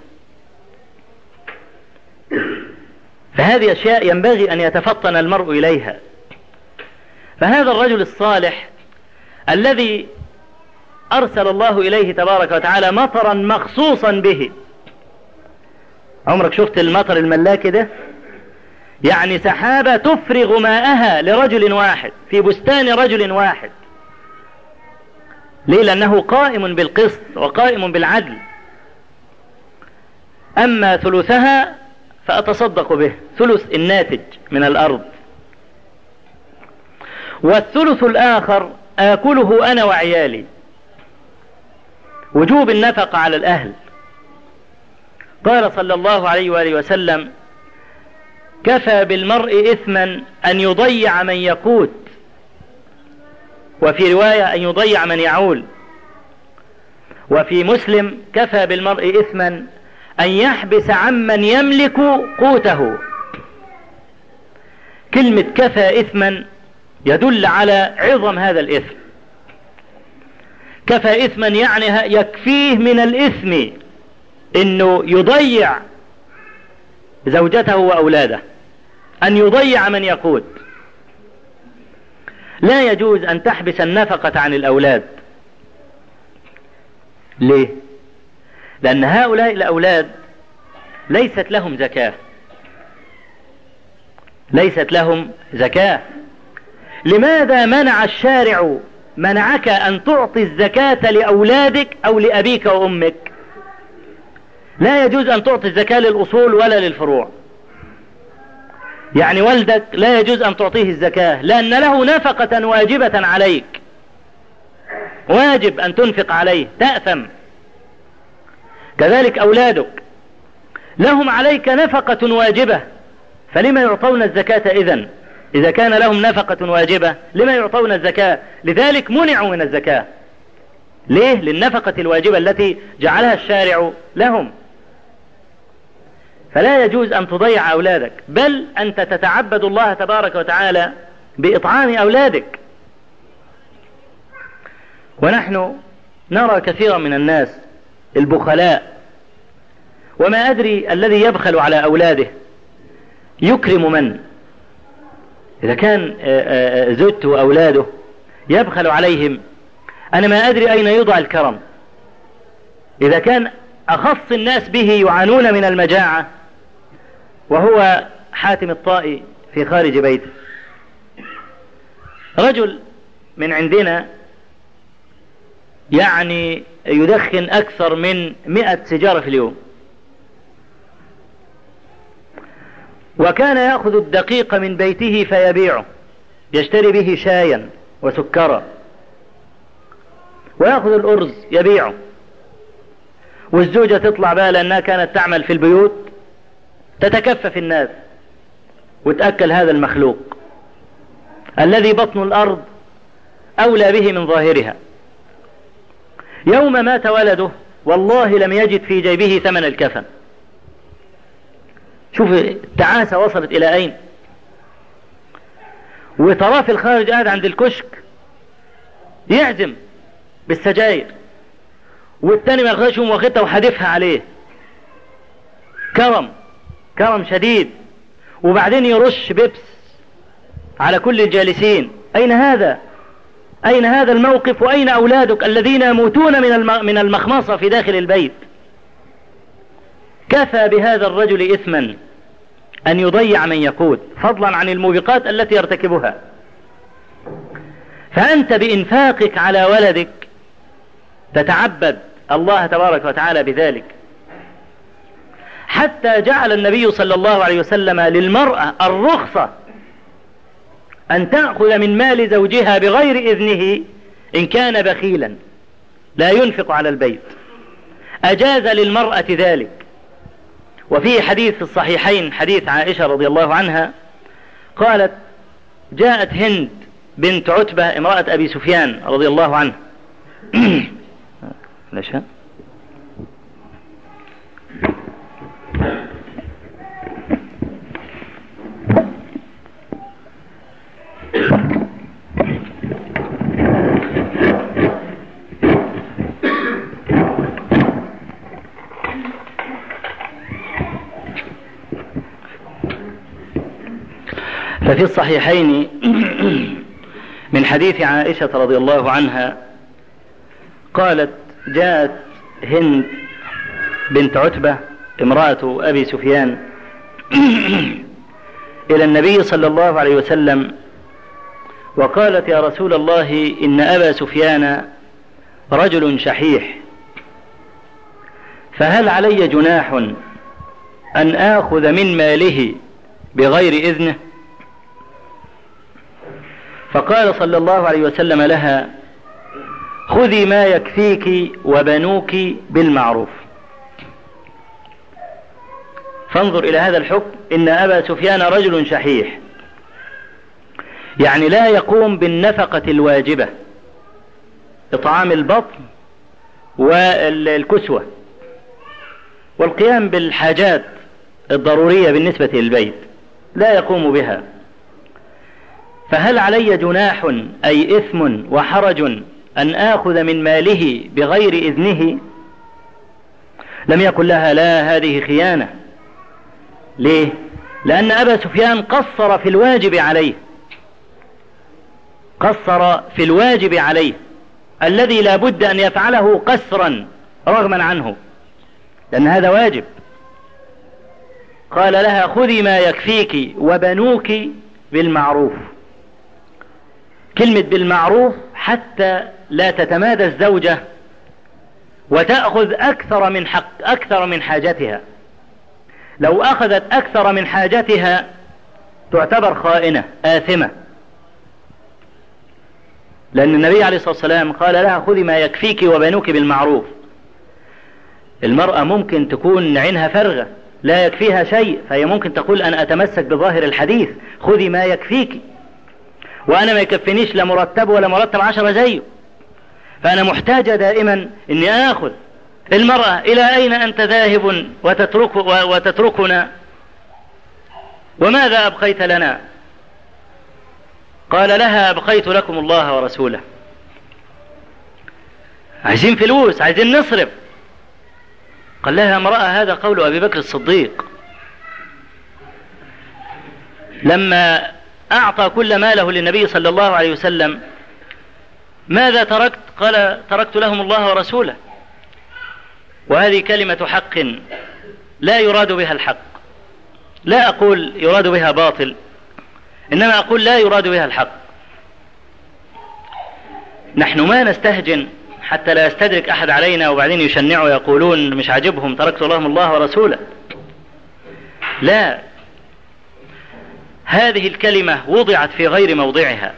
فهذه أشياء ينبغي أن يتفطن المرء إليها. فهذا الرجل الصالح الذي أرسل الله إليه تبارك وتعالى مطرا مخصوصا به. عمرك شفت المطر الملاكي ده؟ يعني سحابة تفرغ ماءها لرجل واحد في بستان رجل واحد. ليه؟ لأنه قائم بالقسط وقائم بالعدل. أما ثلثها فأتصدق به، ثلث الناتج من الأرض، والثلث الآخر آكله أنا وعيالي. وجوب النفقة على الأهل. قال صلى الله عليه وآله وسلم: كفى بالمرء إثما أن يضيع من يقوت، وفي رواية أن يضيع من يعول. وفي مسلم: كفى بالمرء إثما أن يحبس عمن يملك قوته. كلمة كفى إثما يدل على عظم هذا الإثم. كفى إثما يعني يكفيه من الإثم انه يضيع زوجته وأولاده، أن يضيع من يقود. لا يجوز أن تحبس النفقة عن الأولاد. ليه؟ لأن هؤلاء الأولاد ليست لهم زكاة، ليست لهم زكاة. لماذا منع الشارع منعك أن تعطي الزكاة لأولادك أو لأبيك وأمك؟ لا يجوز أن تعطي الزكاة للأصول ولا للفروع. يعني والدك لا يجوز أن تعطيه الزكاة لأن له نفقة واجبة عليك، واجب أن تنفق عليه، تأثم. كذلك أولادك لهم عليك نفقة واجبة، فلما يعطون الزكاة إذن؟ إذا كان لهم نفقة واجبة لما يعطون الزكاة؟ لذلك منعوا من الزكاة. ليه؟ للنفقة الواجبة التي جعلها الشارع لهم. فلا يجوز أن تضيع أولادك، بل أنت تتعبد الله تبارك وتعالى بإطعام أولادك. ونحن نرى كثيرا من الناس البخلاء، وما أدري الذي يبخل على أولاده يكرم من؟ إذا كان زوجته وأولاده يبخل عليهم، أنا ما أدري أين يوضع الكرم. إذا كان أخص الناس به يعانون من المجاعة وهو حاتم الطائي في خارج بيته. رجل من عندنا يعني يدخن أكثر من 100 سيجارة في اليوم، وكان يأخذ الدقيق من بيته فيبيعه، يشتري به شايا وسكرا، ويأخذ الأرز يبيعه. والزوجة تطلع بها لأنها كانت تعمل في البيوت تتكفف الناس وتأكل هذا المخلوق الذي بطن الأرض أولى به من ظاهرها. يوم مات ولده والله لم يجد في جيبه ثمن الكفن. شوف التعاسة وصلت إلى أين. وتراه في الخارج قاعد عند الكشك يعزم بالسجاير، والتاني ما ياخدهاش واخدها وحادفها عليه. كرم شديد. وبعدين يرش بيبس على كل الجالسين. أين هذا؟ أين هذا الموقف؟ وأين أولادك الذين يموتون من المخمصة في داخل البيت؟ كفى بهذا الرجل إثما أن يضيع من يقود، فضلا عن الموبقات التي يرتكبها. فأنت بإنفاقك على ولدك تتعبد الله تبارك وتعالى بذلك، حتى جعل النبي صلى الله عليه وسلم للمرأة الرخصة أن تأخذ من مال زوجها بغير إذنه إن كان بخيلا لا ينفق على البيت، أجاز للمرأة ذلك. وفي حديث في الصحيحين حديث عائشة رضي الله عنها قالت: جاءت هند بنت عتبة امرأة أبي سفيان رضي الله عنه ففي الصحيحين من حديث عائشة رضي الله عنها قالت: جاءت هند بنت عتبة امرأة أبي سفيان إلى النبي صلى الله عليه وسلم وقالت: يا رسول الله، إن أبا سفيان رجل شحيح، فهل علي جناح أن آخذ من ماله بغير إذنه؟ فقال صلى الله عليه وسلم لها: خذي ما يكفيك وبنوك بالمعروف. فانظر إلى هذا الحكم. إن أبا سفيان رجل شحيح، يعني لا يقوم بالنفقة الواجبة، إطعام البطن والكسوة والقيام بالحاجات الضرورية بالنسبة للبيت، لا يقوم بها. فهل علي جناح أي إثم وحرج أن آخذ من ماله بغير إذنه؟ لم يكن لها لا هذه خيانة. ليه؟ لأن أبا سفيان قصر في الواجب عليه، قصر في الواجب عليه الذي لا بد أن يفعله قسرا رغما عنه، لأن هذا واجب. قال لها خذي ما يكفيك وبنوك بالمعروف. كلمة بالمعروف حتى لا تتمادى الزوجة وتأخذ أكثر من حاجتها. لو أخذت أكثر من حاجتها تعتبر خائنة آثمة، لأن النبي عليه الصلاة والسلام قال لها خذي ما يكفيك وبنوك بالمعروف. المرأة ممكن تكون عينها فارغة لا يكفيها شيء، فهي ممكن تقول أنا أتمسك بظاهر الحديث خذي ما يكفيك، وأنا ما يكفينيش لا مرتب ولا مرتب 10 زيه، فأنا محتاجة دائما أني آخذ. المرأة إلى أين أنت ذاهب وتتركنا؟ وماذا أبقيت لنا؟ قال لها أبقيت لكم الله ورسوله. عايزين فلوس، عايزين نصرف. قال لها امرأة هذا قول أبي بكر الصديق لما أعطى كل ماله للنبي صلى الله عليه وسلم. ماذا تركت؟ قال تركت لهم الله ورسوله. وهذه كلمة حق لا يراد بها الحق، لا أقول يراد بها باطل، إنما أقول لا يراد بها الحق. نحن ما نستهجن حتى لا يستدرك أحد علينا وبعدين يشنعوا يقولون مش عاجبهم تركت لهم الله ورسوله. لا، هذه الكلمة وضعت في غير موضعها.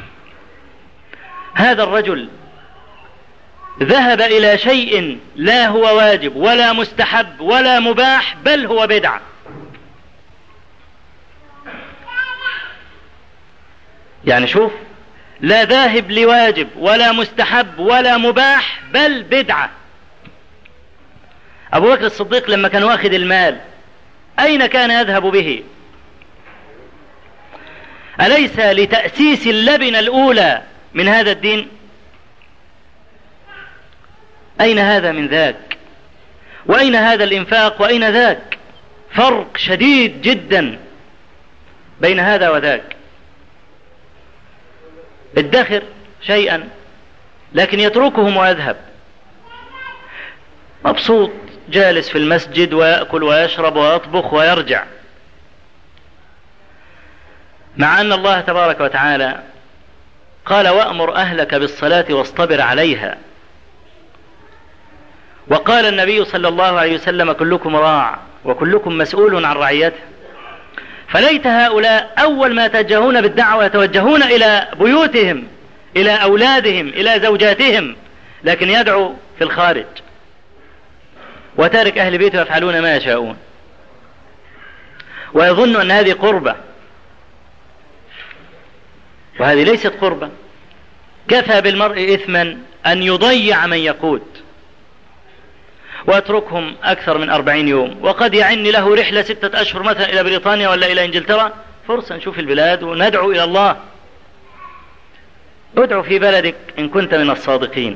هذا الرجل ذهب إلى شيء لا هو واجب ولا مستحب ولا مباح، بل هو بدعة. يعني شوف، لا ذاهب لواجب ولا مستحب ولا مباح، بل بدعة. أبو بكر الصديق لما كان واخد المال أين كان يذهب به؟ أليس لتأسيس اللبنة الأولى من هذا الدين؟ أين هذا من ذاك؟ وأين هذا الإنفاق وأين ذاك؟ فرق شديد جدا بين هذا وذاك. ادخر شيئا لكن يتركهم ويذهب مبسوط جالس في المسجد ويأكل ويشرب ويطبخ ويرجع، مع أن الله تبارك وتعالى قال وأمر أهلك بالصلاة واصطبر عليها. وقال النبي صلى الله عليه وسلم كلكم راع وكلكم مسؤول عن رعيته. فليت هؤلاء أول ما يتوجهون بالدعوة يتوجهون إلى بيوتهم، إلى أولادهم، إلى زوجاتهم، لكن يدعو في الخارج وتارك أهل بيته يفعلون ما يشاءون، ويظن أن هذه قربة، وهذه ليست قربة. كفى بالمرء إثما أن يضيع من يقود واتركهم أكثر من 40 يوم، وقد يعني له رحلة 6 أشهر مثلا إلى بريطانيا ولا إلى إنجلترا. فرصة نشوف البلاد وندعو إلى الله. ادعو في بلدك إن كنت من الصادقين.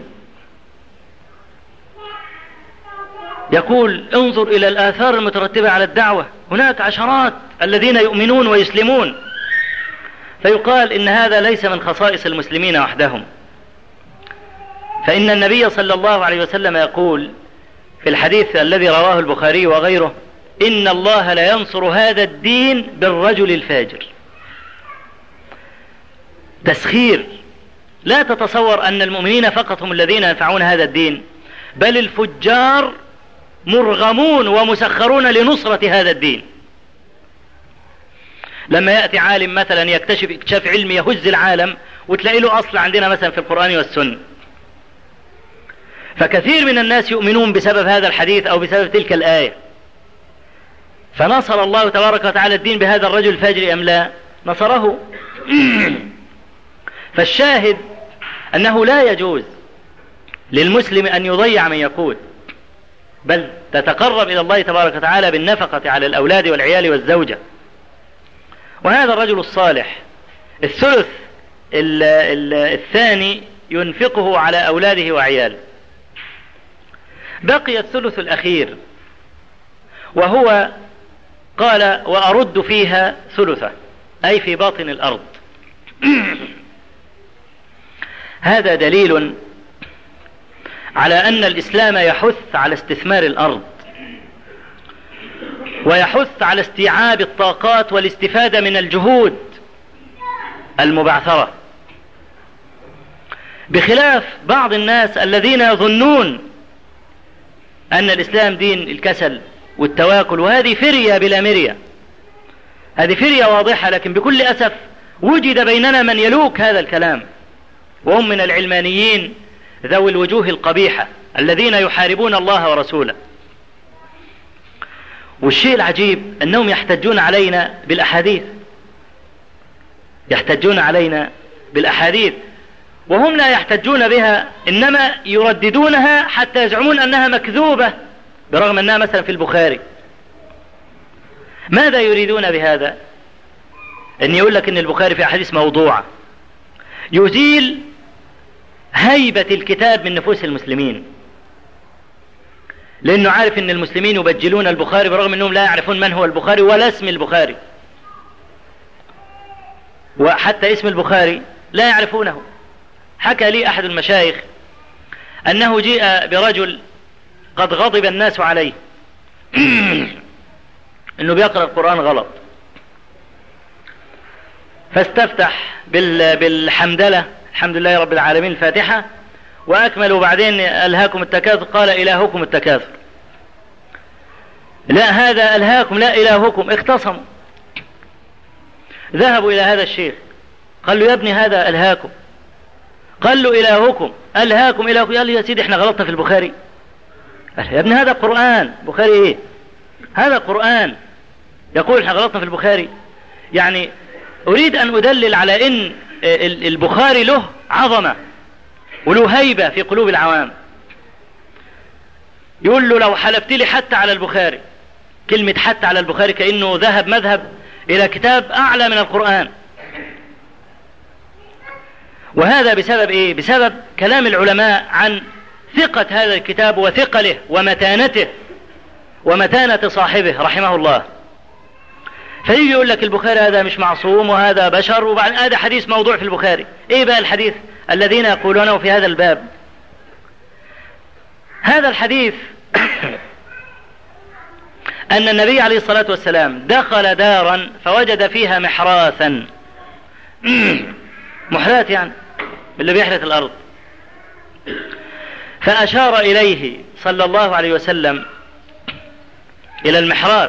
يقول انظر إلى الآثار المترتبة على الدعوة، هناك عشرات الذين يؤمنون ويسلمون. فيقال إن هذا ليس من خصائص المسلمين وحدهم، فإن النبي صلى الله عليه وسلم يقول في الحديث الذي رواه البخاري وغيره إن الله لا ينصر هذا الدين بالرجل الفاجر. تسخير. لا تتصور أن المؤمنين فقط هم الذين ينفعون هذا الدين، بل الفجار مرغمون ومسخرون لنصرة هذا الدين. لما يأتي عالم مثلا يكتشف اكتشاف علمي يهز العالم وتلاقي له أصل عندنا مثلا في القرآن والسنة، فكثير من الناس يؤمنون بسبب هذا الحديث أو بسبب تلك الآية. فنصر الله تبارك وتعالى الدين بهذا الرجل الفاجر أم لا؟ نصره. فالشاهد أنه لا يجوز للمسلم أن يضيع من يقود، بل تتقرب إلى الله تبارك وتعالى بالنفقة على الأولاد والعيال والزوجة. وهذا الرجل الصالح الثلث الثاني ينفقه على أولاده وعياله. بقي الثلث الأخير، وهو قال وأرد فيها ثلثه، أي في باطن الأرض. هذا دليل على أن الإسلام يحث على استثمار الأرض، ويحث على استيعاب الطاقات والاستفادة من الجهود المبعثرة، بخلاف بعض الناس الذين يظنون أن الإسلام دين الكسل والتواكل، وهذه فرية بلا مرية، هذه فرية واضحة. لكن بكل أسف وجد بيننا من يلوك هذا الكلام، وهم من العلمانيين ذوي الوجوه القبيحة الذين يحاربون الله ورسوله. والشيء العجيب أنهم يحتجون علينا بالأحاديث، يحتجون علينا بالأحاديث، وهم لا يحتجون بها، إنما يرددونها حتى يزعمون أنها مكذوبة برغم أنها مثلا في البخاري. ماذا يريدون بهذا؟ أن يقول لك أن البخاري في أحاديث موضوعة، يزيل هيبة الكتاب من نفوس المسلمين، لأنه عارف أن المسلمين يبجلون البخاري برغم أنهم لا يعرفون من هو البخاري ولا اسم البخاري، وحتى اسم البخاري لا يعرفونه. حكى لي أحد المشايخ أنه جاء برجل قد غضب الناس عليه أنه بيقرأ القرآن غلط، فاستفتح بالحمدلة الحمد لله رب العالمين الفاتحة، وأكمل، وبعدين ألهاكم التكاثر، قال إلهكم التكاثر. لا، هذا ألهاكم لا إلهكم. اختصموا، ذهبوا إلى هذا الشيخ، قال له يا ابني هذا ألهاكم، قال له إلهكم ألهاكم إلهكم. قال له يا سيدي احنا غلطنا في البخاري. قال يا ابني هذا قرآن، بخاري ايه؟ هذا قرآن يقول احنا غلطنا في البخاري. يعني أريد أن أدلل على أن البخاري له عظمة وله هيبة في قلوب العوام. يقول له لو حلفت لي حتى على البخاري، كلمة حتى على البخاري كأنه ذهب مذهب إلى كتاب أعلى من القرآن. وهذا بسبب إيه؟ بسبب كلام العلماء عن ثقة هذا الكتاب وثقله ومتانته ومتانة صاحبه رحمه الله. فيجي يقول لك البخاري هذا مش معصوم وهذا بشر، وبعد هذا حديث موضوع في البخاري. ايه بقى الحديث الذين يقولونه في هذا الباب؟ هذا الحديث أن النبي عليه الصلاة والسلام دخل دارا فوجد فيها محراثا محراث يعني اللي بيحرث الأرض، فأشار إليه صلى الله عليه وسلم إلى المحراث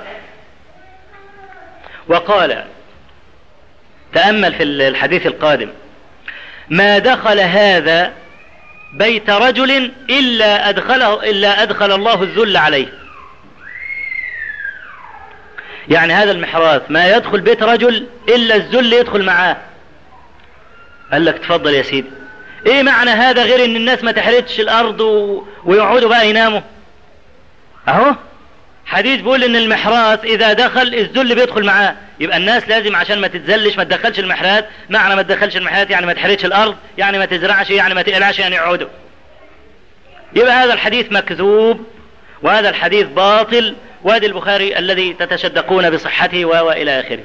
وقال، تأمل في الحديث القادم، ما دخل هذا بيت رجل إلا أدخل الله الذل عليه. يعني هذا المحراث ما يدخل بيت رجل إلا الذل يدخل معاه. قال لك تفضل يا سيدي. ايه معنى هذا غير ان الناس ما تحرثش الارض ويقعدوا بقى يناموا؟ اهو حديث بيقول ان المحراث اذا دخل الذل بيدخل معاه، يبقى الناس لازم عشان ما تتذلش ما تدخلش المحراث. معنى ما تدخلش المحراث يعني ما تحرثش الارض، يعني ما تزرعش، يعني ما تقلعش، يعني يقعدوا. يبقى هذا الحديث مكذوب وهذا الحديث باطل، وهذا البخاري الذي تتشدقون بصحته والى اخره.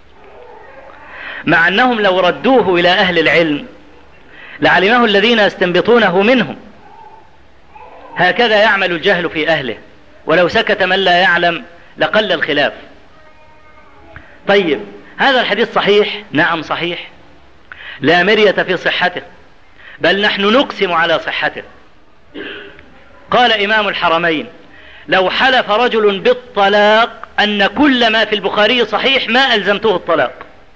مع انهم لو ردوه الى اهل العلم لعلمه الذين يستنبطونه منهم. هكذا يعمل الجهل في اهله، ولو سكت من لا يعلم لقل الخلاف. طيب هذا الحديث صحيح؟ نعم صحيح، لا مرية في صحته، بل نحن نقسم على صحته. قال إمام الحرمين: لو حلف رجل بالطلاق أن كل ما في البخاري صحيح ما ألزمته الطلاق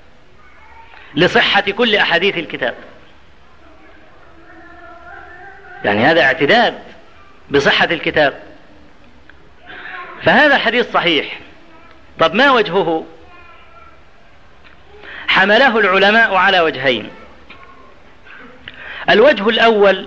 لصحة كل أحاديث الكتاب. يعني هذا اعتداد بصحة الكتاب. فهذا الحديث صحيح. طب ما وجهه؟ حمله العلماء على وجهين. الوجه الأول: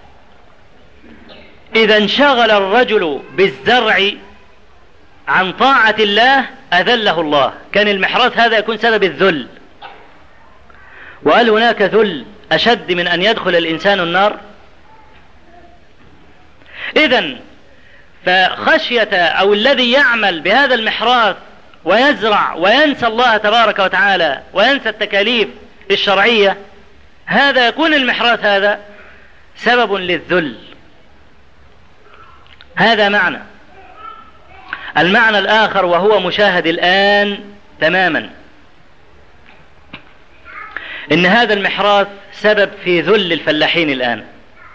إذا انشغل الرجل بالزرع عن طاعة الله أذله الله، كان المحراث هذا يكون سبب الذل. وهل هناك ذل أشد من أن يدخل الإنسان النار؟ إذن فخشية أو الذي يعمل بهذا المحراث ويزرع وينسى الله تبارك وتعالى وينسى التكاليف الشرعية، هذا يكون المحراث هذا سبب للذل. هذا معنى. المعنى الآخر وهو مشاهد الآن تماما، إن هذا المحراث سبب في ذل الفلاحين الآن.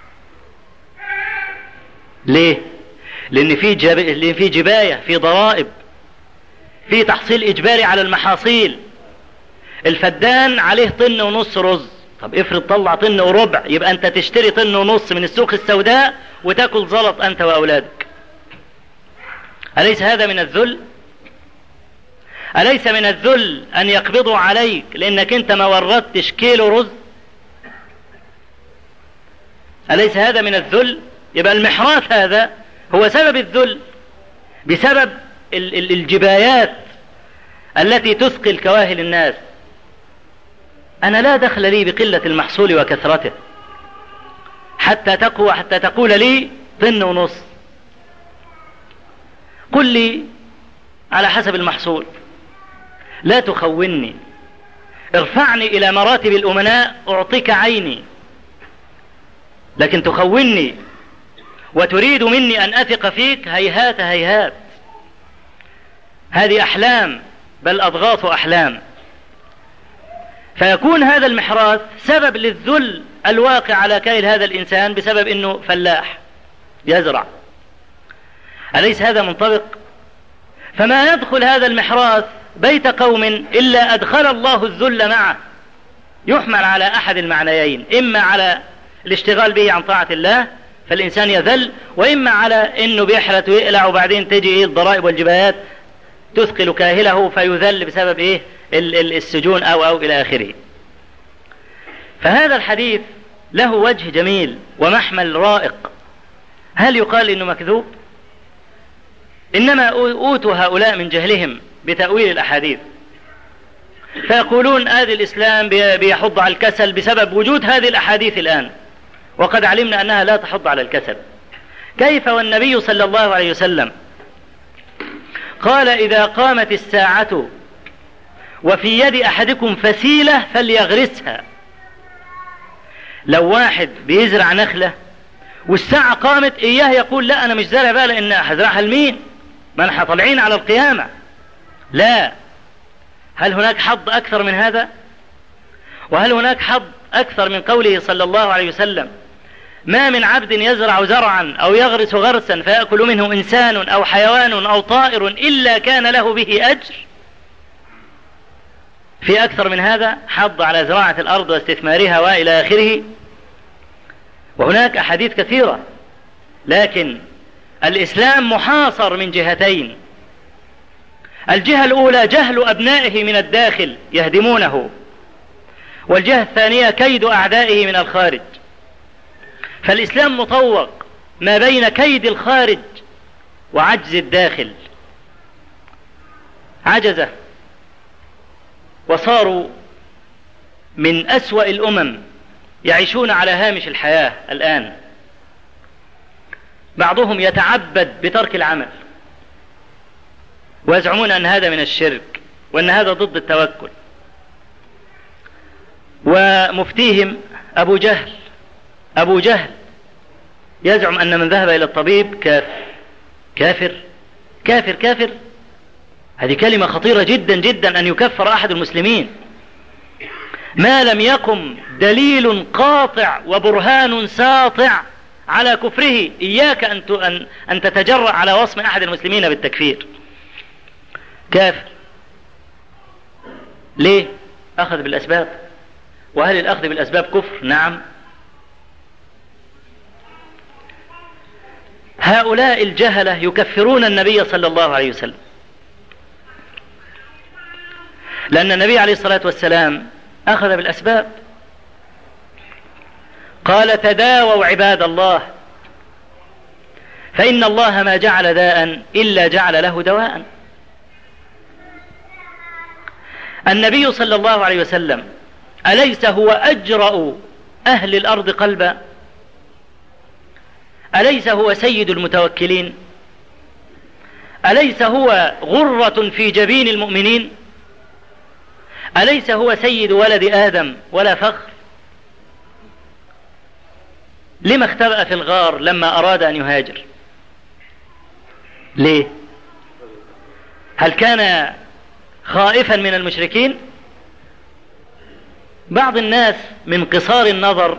ليه؟ لأن في جباية، في ضرائب، في تحصيل إجباري على المحاصيل. الفدان عليه 1.5 طن رز، طب افرض طلع 1.25 طن، يبقى أنت تشتري 1.5 طن من السوق السوداء وتأكل زلط أنت وأولادك. أليس هذا من الذل؟ أليس من الذل أن يقبضوا عليك لأنك أنت ما وردتش كيلو رز؟ أليس هذا من الذل؟ يبقى المحراث هذا هو سبب الذل، بسبب الجبايات التي تثقل كواهل الناس. أنا لا دخل لي بقلة المحصول وكثرته حتى تقول لي 1.5 طن. قل لي على حسب المحصول، لا تخوني، ارفعني إلى مراتب الأمناء أعطيك عيني. لكن تخوني وتريد مني أن أثق فيك، هيهات هيهات. هذه أحلام، بل أضغاث أحلام. فيكون هذا المحراث سبب للذل الواقع على كاهل هذا الإنسان بسبب أنه فلاح يزرع. أليس هذا منطبق؟ فما يدخل هذا المحراث بيت قوم إلا أدخل الله الذل معه، يحمل على أحد المعنيين، إما على الاشتغال به عن طاعة الله فالإنسان يذل، وإما على أنه بيحرث ويقلع وبعدين تجي الضرائب والجبايات تثقل كاهله فيذل بسبب السجون أو إلى آخره. فهذا الحديث له وجه جميل ومحمل رائق. هل يقال إنه مكذوب؟ إنما أوتوا هؤلاء من جهلهم بتأويل الأحاديث، فيقولون هذا الإسلام بيحض على الكسل بسبب وجود هذه الأحاديث الآن، وقد علمنا أنها لا تحض على الكسل. كيف والنبي صلى الله عليه وسلم قال إذا قامت الساعة وفي يد أحدكم فسيلة فليغرسها. لو واحد بيزرع نخلة والساعة قامت، إياه يقول لا أنا مش زارع بقى لأن هزرعها لمين؟ ما نحن طالعين على القيامة. لا، هل هناك حظ أكثر من هذا؟ وهل هناك حظ أكثر من قوله صلى الله عليه وسلم ما من عبد يزرع زرعا أو يغرس غرسا فيأكل منه إنسان أو حيوان أو طائر إلا كان له به أجر؟ في أكثر من هذا حظ على زراعة الأرض واستثمارها وإلى آخره. وهناك أحاديث كثيرة، لكن الإسلام محاصر من جهتين. الجهة الأولى جهل أبنائه من الداخل يهدمونه، والجهة الثانية كيد أعدائه من الخارج. فالإسلام مطوق ما بين كيد الخارج وعجز الداخل. عجزه وصاروا من أسوأ الأمم يعيشون على هامش الحياة الآن. بعضهم يتعبد بترك العمل ويزعمون أن هذا من الشرك وأن هذا ضد التوكل. ومفتيهم أبو جهل يزعم أن من ذهب إلى الطبيب كافر. كافر كافر، هذه كلمة خطيرة جدا جدا أن يكفر أحد المسلمين ما لم يقم دليل قاطع وبرهان ساطع على كفره. إياك أن تتجرأ على وصف أحد المسلمين بالتكفير. كافر ليه؟ أخذ بالأسباب. وهل الأخذ بالأسباب كفر؟ نعم. هؤلاء الجهلة يكفرون النبي صلى الله عليه وسلم، لأن النبي عليه الصلاة والسلام أخذ بالأسباب. قال تداووا عباد الله فإن الله ما جعل داء إلا جعل له دواء. النبي صلى الله عليه وسلم أليس هو أجرأ أهل الأرض قلبا؟ أليس هو سيد المتوكلين؟ أليس هو غرة في جبين المؤمنين؟ أليس هو سيد ولد آدم ولا فخر؟ لما اختبأ في الغار لما أراد أن يهاجر؟ ليه؟ هل كان خائفا من المشركين؟ بعض الناس من قصار النظر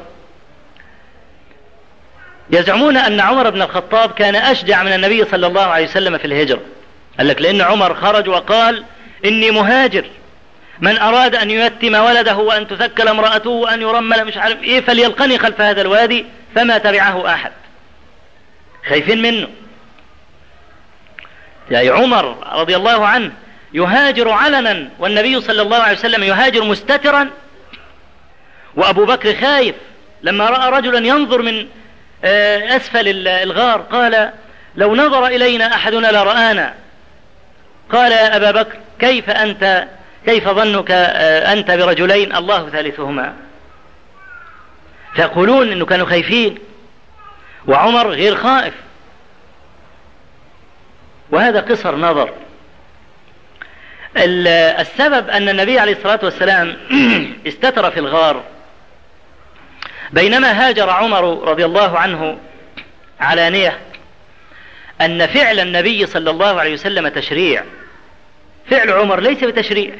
يزعمون أن عمر بن الخطاب كان أشجع من النبي صلى الله عليه وسلم في الهجرة. قال لك لأن عمر خرج وقال إني مهاجر، من أراد أن يتم ولده وأن تثكل امرأته وأن يرمل مش عارف إيه فليلقني خلف هذا الوادي، فما تبعه أحد، خايفين منه. يعني عمر رضي الله عنه يهاجر علنا والنبي صلى الله عليه وسلم يهاجر مستترا، وأبو بكر خايف لما رأى رجلا ينظر من أسفل الغار قال لو نظر إلينا أحدنا لرآنا. قال يا أبا بكر كيف ظنك أنت برجلين الله ثالثهما؟ فيقولون أنه كانوا خايفين وعمر غير خائف، وهذا قصر نظر. السبب أن النبي عليه الصلاة والسلام استتر في الغار بينما هاجر عمر رضي الله عنه علانية، أن فعل النبي صلى الله عليه وسلم تشريع، فعل عمر ليس بتشريع.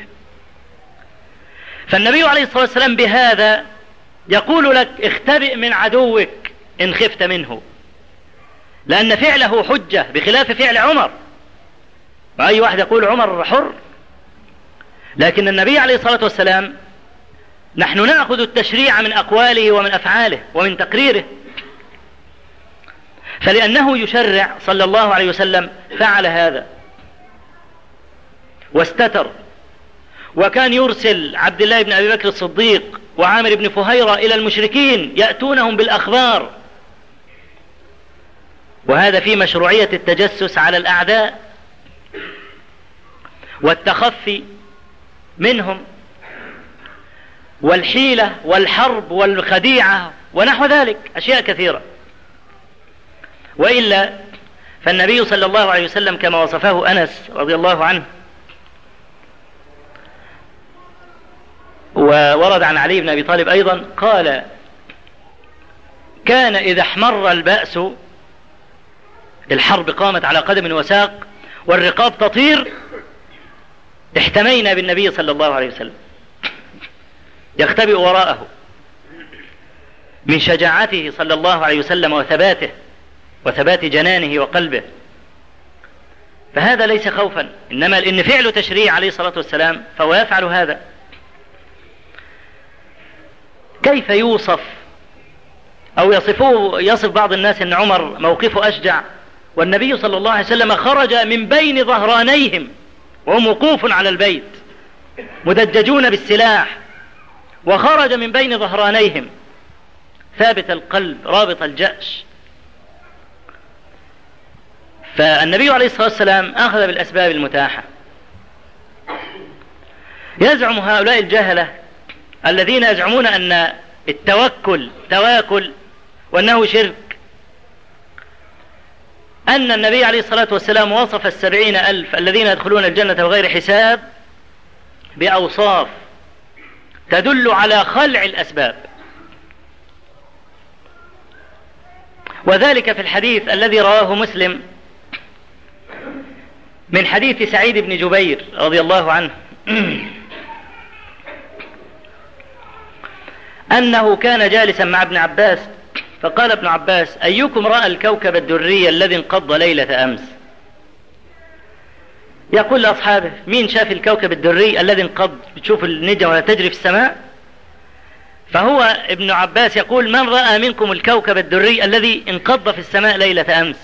فالنبي عليه الصلاة والسلام بهذا يقول لك اختبئ من عدوك إن خفت منه، لأن فعله حجة بخلاف فعل عمر. وأي واحد يقول عمر حر، لكن النبي عليه الصلاة والسلام نحن نأخذ التشريع من أقواله ومن أفعاله ومن تقريره، فلأنه يشرع صلى الله عليه وسلم فعل هذا واستتر. وكان يرسل عبد الله بن أبي بكر الصديق وعامر بن فهيرة إلى المشركين يأتونهم بالأخبار، وهذا في مشروعية التجسس على الأعداء والتخفي منهم والحيلة والحرب والخديعة ونحو ذلك، أشياء كثيرة. وإلا فالنبي صلى الله عليه وسلم كما وصفه أنس رضي الله عنه، وورد عن علي بن أبي طالب أيضا قال كان إذا احمر البأس، الحرب قامت على قدم وساق والرقاب تطير، احتمينا بالنبي صلى الله عليه وسلم يختبئ وراءه من شجاعته صلى الله عليه وسلم وثبات جنانه وقلبه. فهذا ليس خوفا، إنما إن فعل تشريع عليه الصلاة والسلام فهو يفعل هذا. كيف يوصف أو يصف بعض الناس أن عمر موقفه أشجع والنبي صلى الله عليه وسلم خرج من بين ظهرانيهم وهم وقوف على البيت مدججون بالسلاح، وخرج من بين ظهرانيهم ثابت القلب رابط الجأش. فالنبي عليه الصلاة والسلام أخذ بالأسباب المتاحة. يزعم هؤلاء الجهلة الذين يزعمون أن التوكل تواكل وأنه شرك أن النبي عليه الصلاة والسلام وصف 70,000 الذين يدخلون الجنة بغير حساب بأوصاف تدل على خلع الأسباب، وذلك في الحديث الذي رواه مسلم من حديث سعيد بن جبير رضي الله عنه أنه كان جالسا مع ابن عباس فقال ابن عباس أيكم رأى الكوكب الدري الذي انقض ليلة أمس؟ يقول لأصحابه مين شاف الكوكب الدري الذي انقض؟ بتشوف النجم ولا تجري في السماء؟ فهو ابن عباس يقول من رأى منكم الكوكب الدري الذي انقض في السماء ليلة أمس؟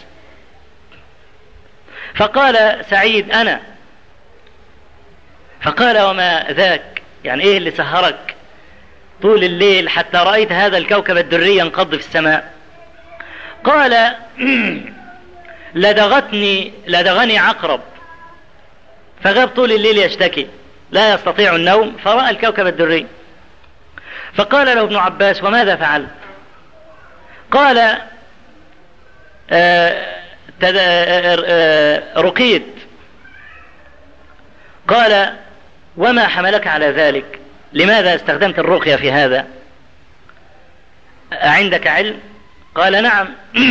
فقال سعيد أنا. فقال وما ذاك؟ يعني إيه اللي سهرك طول الليل حتى رأيت هذا الكوكب الدري ينقض في السماء؟ قال لدغني عقرب فغاب طول الليل يشتكي لا يستطيع النوم فرأى الكوكب الدري. فقال له ابن عباس وماذا فعل؟ قال رقيت قال: وما حملك على ذلك؟ لماذا استخدمت الرقية في هذا؟ عندك علم؟ قال: نعم.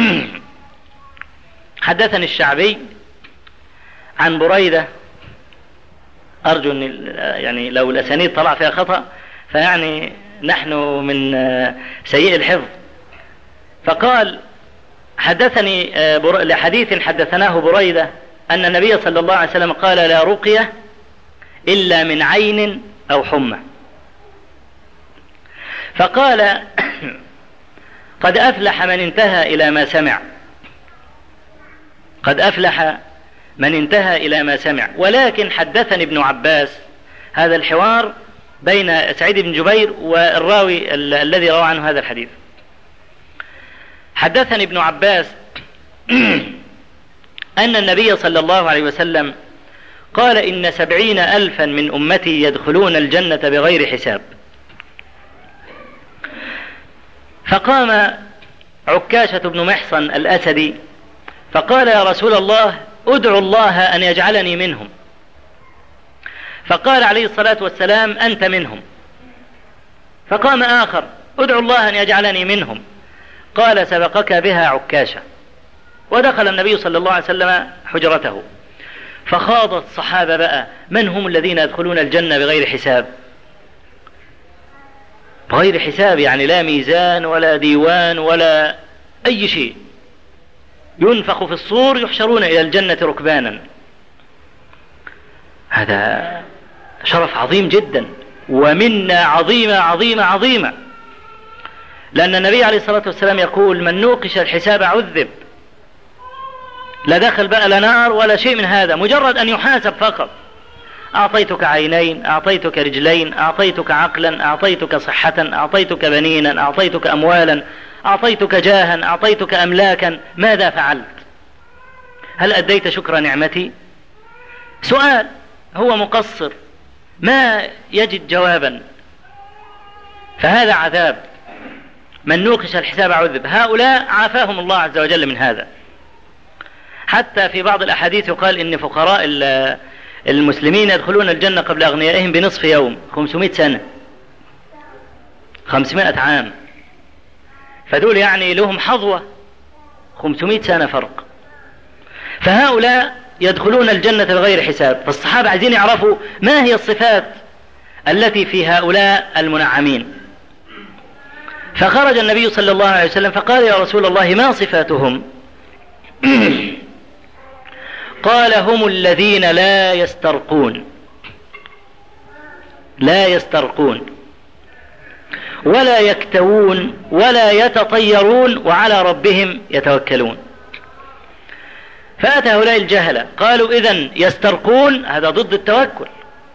حدثني الشعبي عن بريدة، أرجو أن يعني لو الأسانيد طلع فيها خطأ فيعني نحن من سيء الحفظ. فقال: حدثني لحديث حدثناه بريدة أن النبي صلى الله عليه وسلم قال: لا رقية إلا من عين أو حمى. فقال: قد أفلح من انتهى إلى ما سمع، قد أفلح من انتهى إلى ما سمع. ولكن حدثني ابن عباس، هذا الحوار بين سعيد بن جبير والراوي الذي روى عنه هذا الحديث. حدثني ابن عباس أن النبي صلى الله عليه وسلم قال: إن 70,000 من أمتي يدخلون الجنة بغير حساب. فقام عكاشة بن محصن الأسدي فقال: يا رسول الله، أدعو الله أن يجعلني منهم. فقال عليه الصلاة والسلام: أنت منهم. فقام آخر: أدعو الله أن يجعلني منهم. قال: سبقك بها عكاشة. ودخل النبي صلى الله عليه وسلم حجرته، فخاض الصحابة بقى: من هم الذين يدخلون الجنة بغير حساب؟ بغير حساب يعني لا ميزان ولا ديوان ولا أي شيء، ينفخ في الصور يحشرون إلى الجنة ركبانا. هذا شرف عظيم جدا ومنة عظيمة عظيمة عظيمة، لأن النبي عليه الصلاة والسلام يقول: من نوقش الحساب عذب. لا دخل بقى لا نار ولا شيء من هذا، مجرد أن يحاسب فقط. أعطيتك عينين، أعطيتك رجلين، أعطيتك عقلا، أعطيتك صحة، أعطيتك بنينا، أعطيتك أموالا، أعطيتك جاها، أعطيتك أملاكا، ماذا فعلت؟ هل أديت شكر نعمتي؟ سؤال، هو مقصر ما يجد جوابا، فهذا عذاب. من نوقش الحساب عذب. هؤلاء عافاهم الله عز وجل من هذا. حتى في بعض الأحاديث يقال إن فقراء المسلمين يدخلون الجنة قبل أغنيائهم بنصف يوم، 500 سنة، 500 عام، فدول يعني لهم حظوة 500 سنة فرق. فهؤلاء يدخلون الجنة بغير حساب. فالصحابة عايزين يعرفوا ما هي الصفات التي في هؤلاء المنعمين. فخرج النبي صلى الله عليه وسلم فقال: يا رسول الله، ما صفاتهم؟ قال: هم الذين لا يسترقون، لا يسترقون ولا يكتوون ولا يتطيرون وعلى ربهم يتوكلون. فأتى هؤلاء الجهلة قالوا: إذن يسترقون هذا ضد التوكل،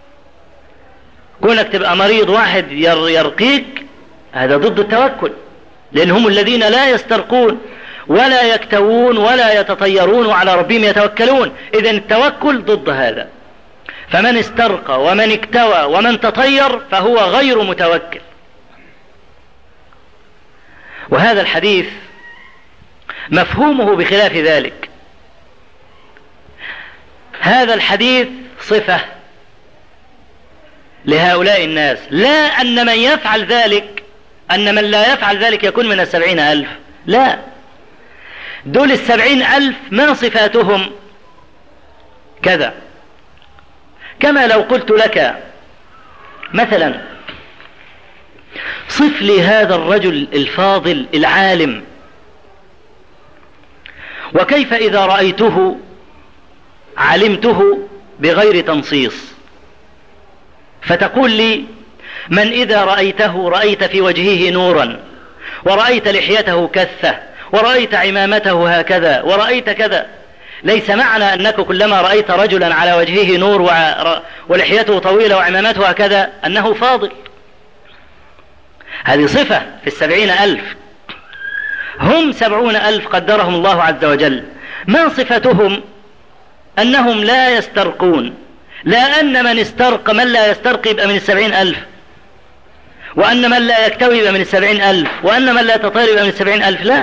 كونك تبقى مريض واحد يرقيك هذا ضد التوكل، لأن هم الذين لا يسترقون ولا يكتوون ولا يتطيرون وعلى ربهم يتوكلون. إذن التوكل ضد هذا. فمن استرقى ومن اكتوى ومن تطير فهو غير متوكل. وهذا الحديث مفهومه بخلاف ذلك. هذا الحديث صفة لهؤلاء الناس، لا أن من يفعل ذلك، أن من لا يفعل ذلك يكون من 70,000، لا، دول 70,000 ما صفاتهم كذا. كما لو قلت لك مثلا: صف لي هذا الرجل الفاضل العالم، وكيف إذا رأيته علمته بغير تنصيص، فتقول لي: من إذا رأيته رأيت في وجهه نورا، ورأيت لحيته كثة، ورأيت عمامته هكذا، ورأيت كذا. ليس معنى أنك كلما رأيت رجلا على وجهه نور ولحيته طويلة وعمامته هكذا أنه فاضل. هذه صفة في 70,000. هم 70,000 قدرهم الله عز وجل. ما صفتهم؟ أنهم لا يسترقون، لا أن من استرق من لا يسترقي يبقى من 70,000، وأن من لا يكتوي يبقى من 70,000، وأن من لا يتطير يبقى من 70,000، لا،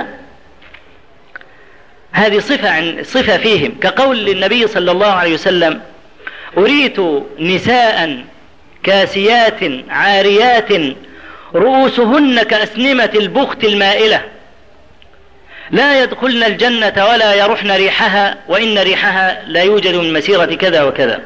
هذه صفة فيهم. كقول النبي صلى الله عليه وسلم: أريت نساء كاسيات عاريات رؤوسهن كأسنمة البخت المائلة لا يدخلن الجنة ولا يرحن ريحها وإن ريحها لا يوجد من مسيرة كذا وكذا.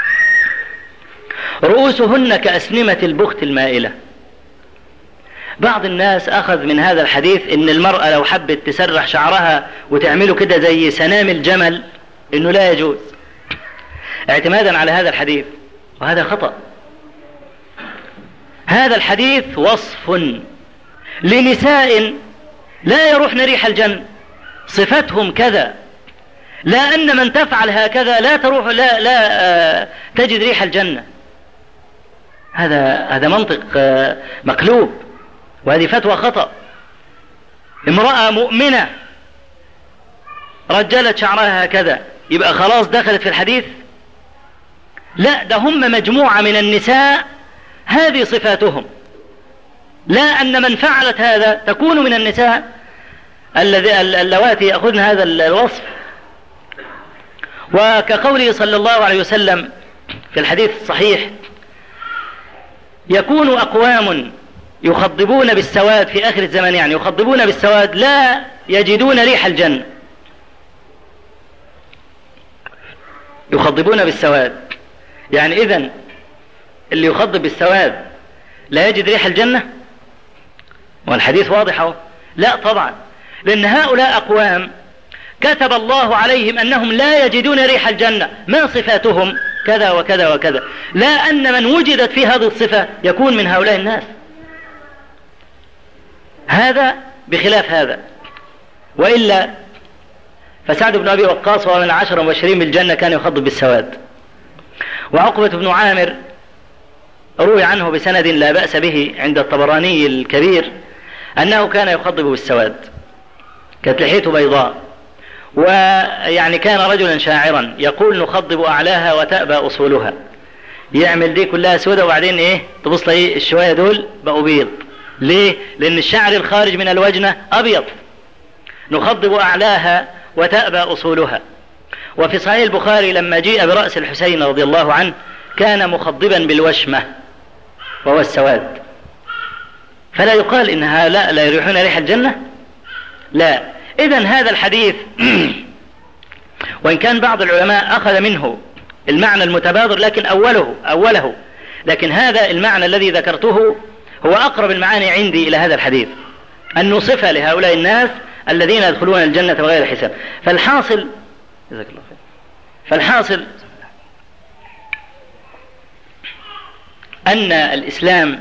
رؤوسهن كأسنمة البخت المائلة. بعض الناس أخذ من هذا الحديث إن المرأة لو حبت تسرح شعرها وتعمله كده زي سنام الجمل إنه لا يجوز، اعتمادا على هذا الحديث، وهذا خطأ. هذا الحديث وصف لنساء لا يروحن ريح الجنة، صفتهم كذا، لا أن من تفعل هكذا لا تروح لا تجد ريح الجنة. هذا منطق مقلوب، وهذه فتوى خطأ. امرأة مؤمنة رجلت شعرها هكذا يبقى خلاص دخلت في الحديث؟ لا، ده هم مجموعة من النساء هذه صفاتهم، لا أن من فعلت هذا تكون من النساء اللواتي يأخذن هذا الوصف. وكقوله صلى الله عليه وسلم في الحديث الصحيح: يكون أقوام يخضبون بالسواد في آخر الزمان، يعني يخضبون بالسواد لا يجدون ريح الجنة. يخضبون بالسواد، يعني إذن اللي يخضب بالسواد لا يجد ريح الجنة؟ والحديث واضح اهو. لا طبعا، لأن هؤلاء أقوام كتب الله عليهم أنهم لا يجدون ريح الجنة. ما صفاتهم؟ كذا وكذا وكذا، لا أن من وجدت في هذه الصفة يكون من هؤلاء الناس. هذا بخلاف هذا. وإلا فسعد بن أبي وقاص وهو من 10 المبشرين بالجنة كان يخضب بالسواد. وعقبة بن عامر روي عنه بسند لا بأس به عند الطبراني الكبير أنه كان يخضب بالسواد، كانت لحيته بيضاء، ويعني كان رجلا شاعرا يقول: نخضب أعلاها وتأبى أصولها. يعمل دي كلها سودة وبعدين تبص لي الشوية دول بقوا بيض. ليه؟ لأن الشعر الخارج من الوجنة أبيض. نخضب أعلاها وتأبى أصولها. وفي صحيح البخاري لما جيء برأس الحسين رضي الله عنه كان مخضبا بالوشمة وهو السواد. فلا يقال إنها لا يريحون ريح الجنة، لا. إذن هذا الحديث وإن كان بعض العلماء أخذ منه المعنى المتبادر لكن أوله، لكن هذا المعنى الذي ذكرته هو أقرب المعاني عندي إلى هذا الحديث، أنه صفة لهؤلاء الناس الذين يدخلون الجنة بغير حساب. فالحاصل جزاك الله خير. فالحاصل أن الإسلام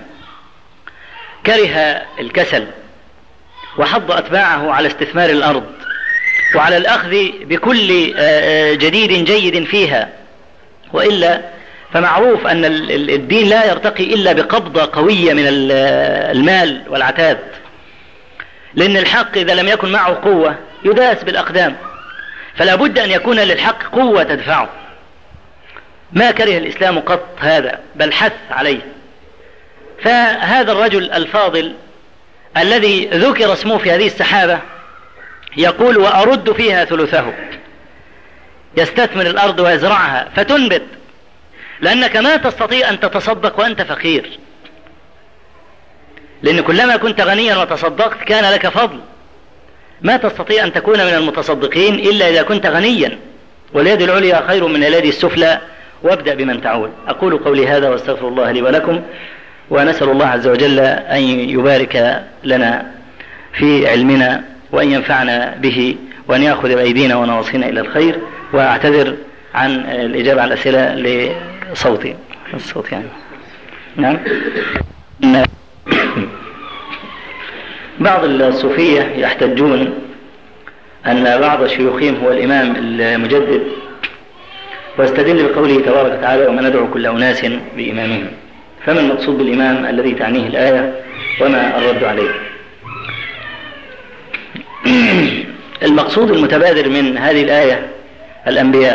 كره الكسل وحض أتباعه على استثمار الأرض وعلى الأخذ بكل جديد جيد فيها، وإلا فمعروف أن الدين لا يرتقي إلا بقبضة قوية من المال والعتاد، لأن الحق إذا لم يكن معه قوة يداس بالأقدام، فلا بد أن يكون للحق قوة تدفعه. ما كره الإسلام قط هذا، بل حث عليه. فهذا الرجل الفاضل الذي ذكر اسمه في هذه السحابة يقول: وأرد فيها ثلثه. يستثمر الأرض ويزرعها فتنبت، لأنك ما تستطيع أن تتصدق وأنت فقير، لأن كلما كنت غنيا وتصدقت كان لك فضل. ما تستطيع أن تكون من المتصدقين إلا إذا كنت غنيا، واليد العليا خير من اليد السفلى، وابدأ بمن تعول. أقول قولي هذا واستغفر الله لي ولكم، ونسأل الله عز وجل أن يبارك لنا في علمنا وأن ينفعنا به وأن يأخذ بأيدينا ونواصينا إلى الخير. وأعتذر عن الإجابة على الأسئلة لصوتي الصوت يعني. نعم. بعض الصوفية يحتجون أن بعض شيوخهم هو الإمام المجدد، واستدل بقوله تبارك وتعالى: وما ندعو كل أناس بإمامهم. فما المقصود بالإمام الذي تعنيه الآية وما الرد عليه؟ المقصود المتبادر من هذه الآية الأنبياء،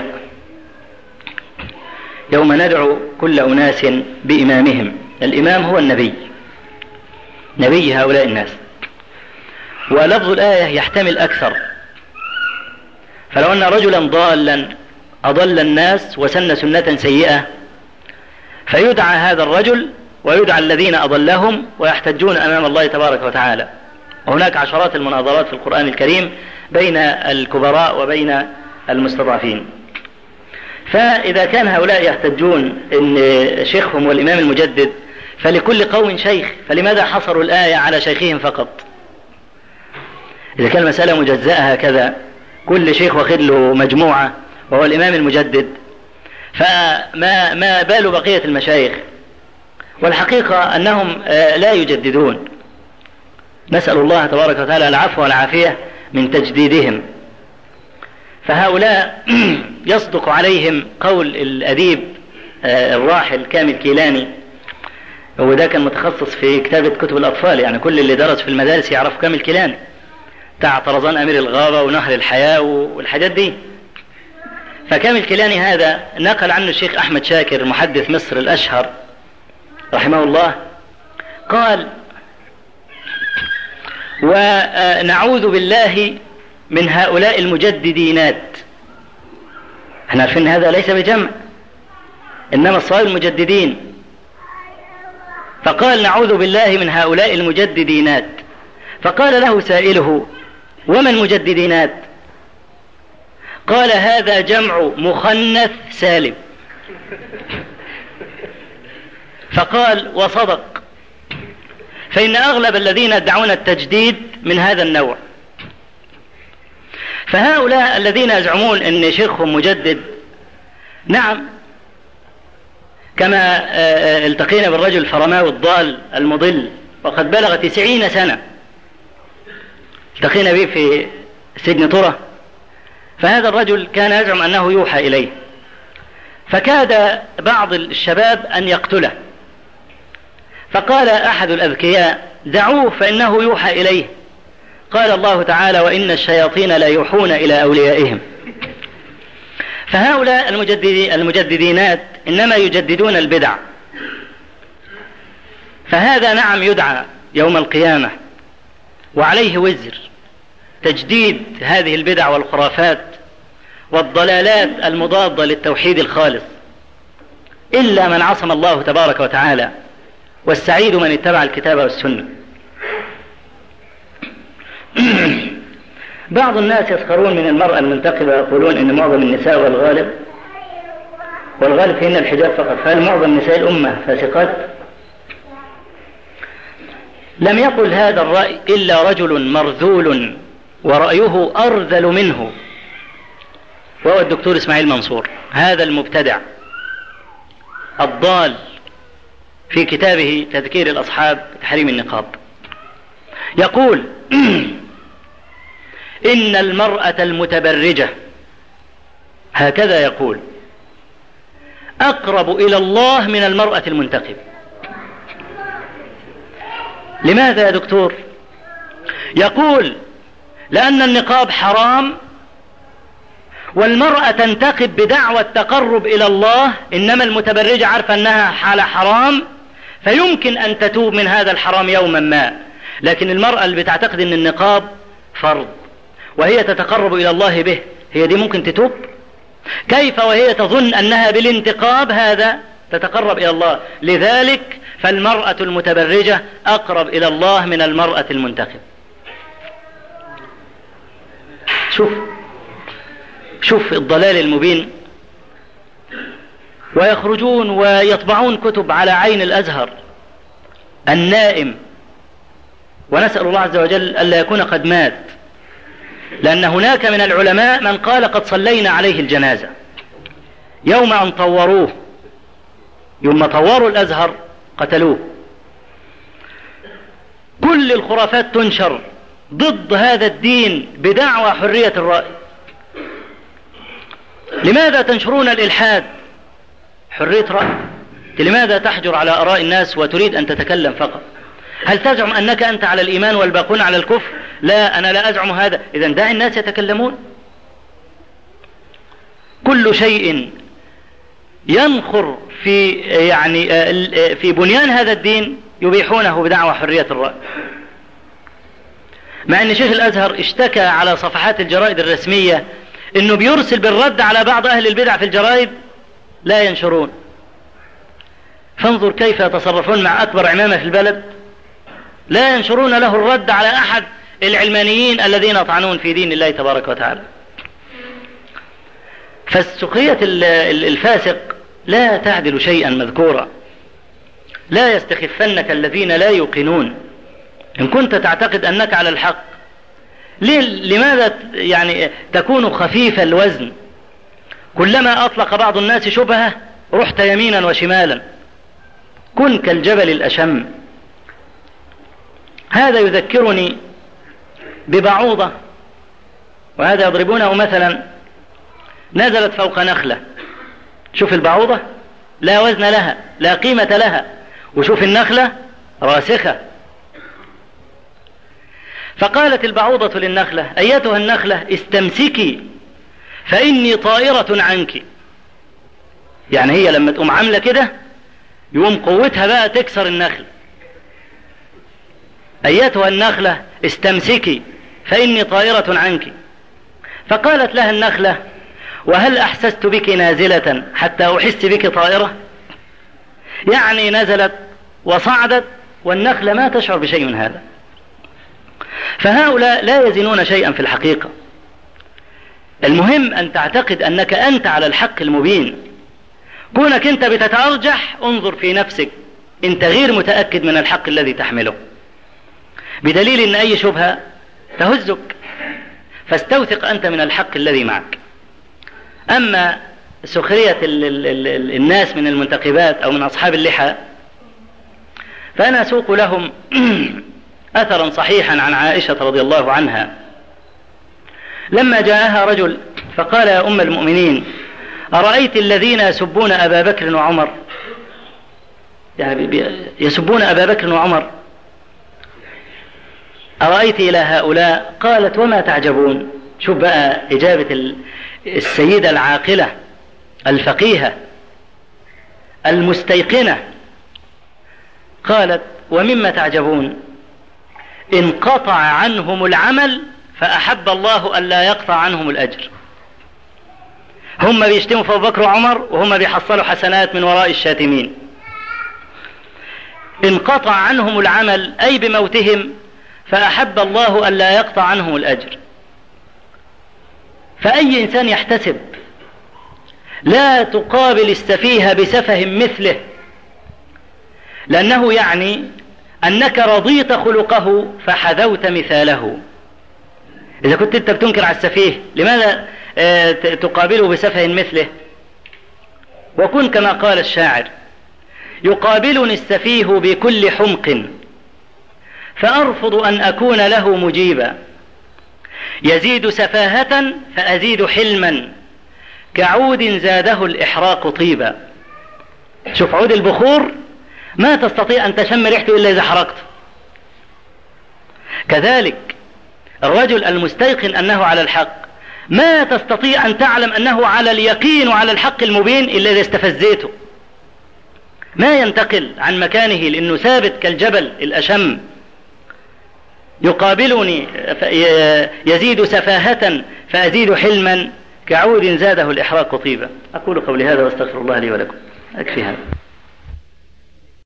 يوم ندعو كل أناس بإمامهم. الإمام هو النبي، نبي هؤلاء الناس. ولفظ الآية يحتمل أكثر، فلو أن رجلا ضالا أضل الناس وسن سنة سيئة، فيدعى هذا الرجل ويدعى الذين أضلهم ويحتجون أمام الله تبارك وتعالى. وهناك عشرات المناظرات في القرآن الكريم بين الكبراء وبين المستضعفين. فإذا كان هؤلاء يحتجون أن شيخهم هو الإمام المجدد، فلكل قوم شيخ، فلماذا حصروا الآية على شيخهم فقط؟ إذا كان المسألة مجزأة هكذا، كل شيخ واخد له مجموعة وهو الإمام المجدد، فما بال بقية المشايخ؟ والحقيقة أنهم لا يجددون، نسأل الله تبارك وتعالى العفو والعافية من تجديدهم. فهؤلاء يصدق عليهم قول الأديب الراحل كامل كيلاني، وده كان متخصص في كتابة كتب الأطفال، يعني كل اللي درس في المدارس يعرف كامل كيلاني بتاع طرزان أمير الغابة ونهر الحياة والحاجات دي. فكامل كيلاني هذا نقل عنه الشيخ أحمد شاكر محدث مصر الأشهر رحمه الله، قال: ونعوذ بالله من هؤلاء المجددينات. احنا عارفين هذا ليس بجمع، إنما الصواب المجددين. فقال: نعوذ بالله من هؤلاء المجددينات. فقال له سائله: وما المجددينات؟ قال: هذا جمع مخنث سالم. فقال: وصدق، فإن أغلب الذين يدعون التجديد من هذا النوع. فهؤلاء الذين يزعمون أن شيخهم مجدد، نعم، كما التقينا بالرجل الفرماوي الضال المضل وقد بلغ 90 سنة، التقينا به في سجن طرة. فهذا الرجل كان يزعم أنه يوحى إليه، فكاد بعض الشباب أن يقتله، فقال أحد الأذكياء: دعوه فإنه يوحى إليه. قال الله تعالى: وإن الشياطين لا يوحون إلى أوليائهم. فهؤلاء المجددينات إنما يجددون البدع، فهذا نعم يدعى يوم القيامة وعليه وزر تجديد هذه البدع والخرافات والضلالات المضادة للتوحيد الخالص، إلا من عصم الله تبارك وتعالى، والسعيد من اتبع الكتاب والسنة. بعض الناس يسخرون من المرأة المنتقبة، يقولون إن معظم النساء والغالب فيهن الحجاب فقط، فهل معظم نساء الأمة فاسقات؟ لم يقل هذا الرأي إلا رجل مرذول ورأيه أرذل منه، وهو الدكتور إسماعيل منصور، هذا المبتدع الضال، في كتابه تذكير الأصحاب بتحريم النقاب يقول: إن المرأة المتبرجة، هكذا يقول، أقرب إلى الله من المرأة المنتقبة. لماذا يا دكتور؟ يقول: لأن النقاب حرام، والمرأة تنتقب بدعوى التقرب إلى الله، إنما المتبرجة عارفة أنها حالة حرام، فيمكن أن تتوب من هذا الحرام يوما ما. لكن المرأة اللي بتعتقد أن النقاب فرض وهي تتقرب إلى الله به، هي دي ممكن تتوب؟ كيف وهي تظن أنها بالانتقاب هذا تتقرب إلى الله؟ لذلك فالمرأة المتبرجة أقرب إلى الله من المرأة المنتقبة. شوف الضلال المبين. ويخرجون ويطبعون كتب على عين الأزهر النائم، ونسأل الله عز وجل ألا يكون قد مات، لأن هناك من العلماء من قال قد صلينا عليه الجنازة يوم أن طوروه، يوم طوروا الأزهر قتلوه. كل الخرافات تنشر ضد هذا الدين بدعوى حرية الرأي. لماذا تنشرون الإلحاد؟ حرية رأي. لماذا تحجر على آراء الناس وتريد أن تتكلم فقط؟ هل تزعم أنك أنت على الإيمان والباقون على الكفر؟ لا، أنا لا أزعم هذا. إذن دع الناس يتكلمون. كل شيء ينخر في بنيان هذا الدين يبيحونه بدعوى حرية الرأي. مع أن شيخ الأزهر اشتكى على صفحات الجرائد الرسمية انه بيرسل بالرد على بعض اهل البدع في الجرائد لا ينشرون. فانظر كيف يتصرفون مع اكبر عمامة في البلد، لا ينشرون له الرد على احد العلمانيين الذين يطعنون في دين الله تبارك وتعالى. فالسخرية الفاسق لا تعدل شيئا مذكورا. لا يستخفنك الذين لا يوقنون. إن كنت تعتقد أنك على الحق لماذا يعني تكون خفيف الوزن؟ كلما أطلق بعض الناس شبهة رحت يمينا وشمالا. كن كالجبل الأشم. هذا يذكرني ببعوضة، وهذا يضربونه مثلا، نزلت فوق نخلة. شوف البعوضة لا وزن لها لا قيمة لها، وشوف النخلة راسخة. فقالت البعوضة للنخلة: أيتها النخلة استمسكي فإني طائرة عنك. يعني هي لما تقوم عاملة كده يقوم قوتها بقى تكسر النخل. أيتها النخلة استمسكي فإني طائرة عنك. فقالت لها النخلة: وهل أحسست بك نازلة حتى أحس بك طائرة؟ يعني نزلت وصعدت والنخلة ما تشعر بشيء من هذا. فهؤلاء لا يزنون شيئا في الحقيقة. المهم أن تعتقد أنك أنت على الحق المبين. كونك أنت بتتأرجح انظر في نفسك، أنت غير متأكد من الحق الذي تحمله، بدليل أن أي شبهة تهزك، فاستوثق أنت من الحق الذي معك. أما سخرية الناس من المنتقبات أو من أصحاب اللحى فأنا أسوق لهم أثرا صحيحا عن عائشة رضي الله عنها لما جاءها رجل فقال: يا أم المؤمنين، أرأيت الذين يسبون أبا بكر وعمر، يعني يسبون أبا بكر وعمر، أرأيت إلى هؤلاء؟ قالت: وما تعجبون؟ شوف بقى إجابة السيدة العاقلة الفقيهة المستيقنة. قالت: ومما تعجبون؟ انقطع عنهم العمل فأحب الله ألا يقطع عنهم الأجر. هم بيشتموا في أبو بكر وعمر وهم بيحصلوا حسنات من وراء الشاتمين. انقطع عنهم العمل أي بموتهم فأحب الله ألا يقطع عنهم الأجر. فأي إنسان يحتسب لا تقابل السفيه بسفه مثله، لأنه يعني أنك رضيت خلقه فحذوت مثاله. إذا كنت أنت بتنكر على السفيه لماذا تقابله بسفه مثله؟ وكن كما قال الشاعر: يقابلني السفيه بكل حمق فأرفض أن أكون له مجيبا، يزيد سفاهة فأزيد حلما كعود زاده الإحراق طيبا. شوف عود البخور ما تستطيع أن تشم ريحته إلا إذا حرقته. كذلك الرجل المستيقن أنه على الحق ما تستطيع أن تعلم أنه على اليقين وعلى الحق المبين إلا إذا استفزيته. ما ينتقل عن مكانه لأنه ثابت كالجبل الأشم. يقابلني يزيد سفاهة فأزيد حلما كعود زاده الإحراق طيبا. أقول قولي هذا واستغفر الله لي ولكم. أكفي هذا.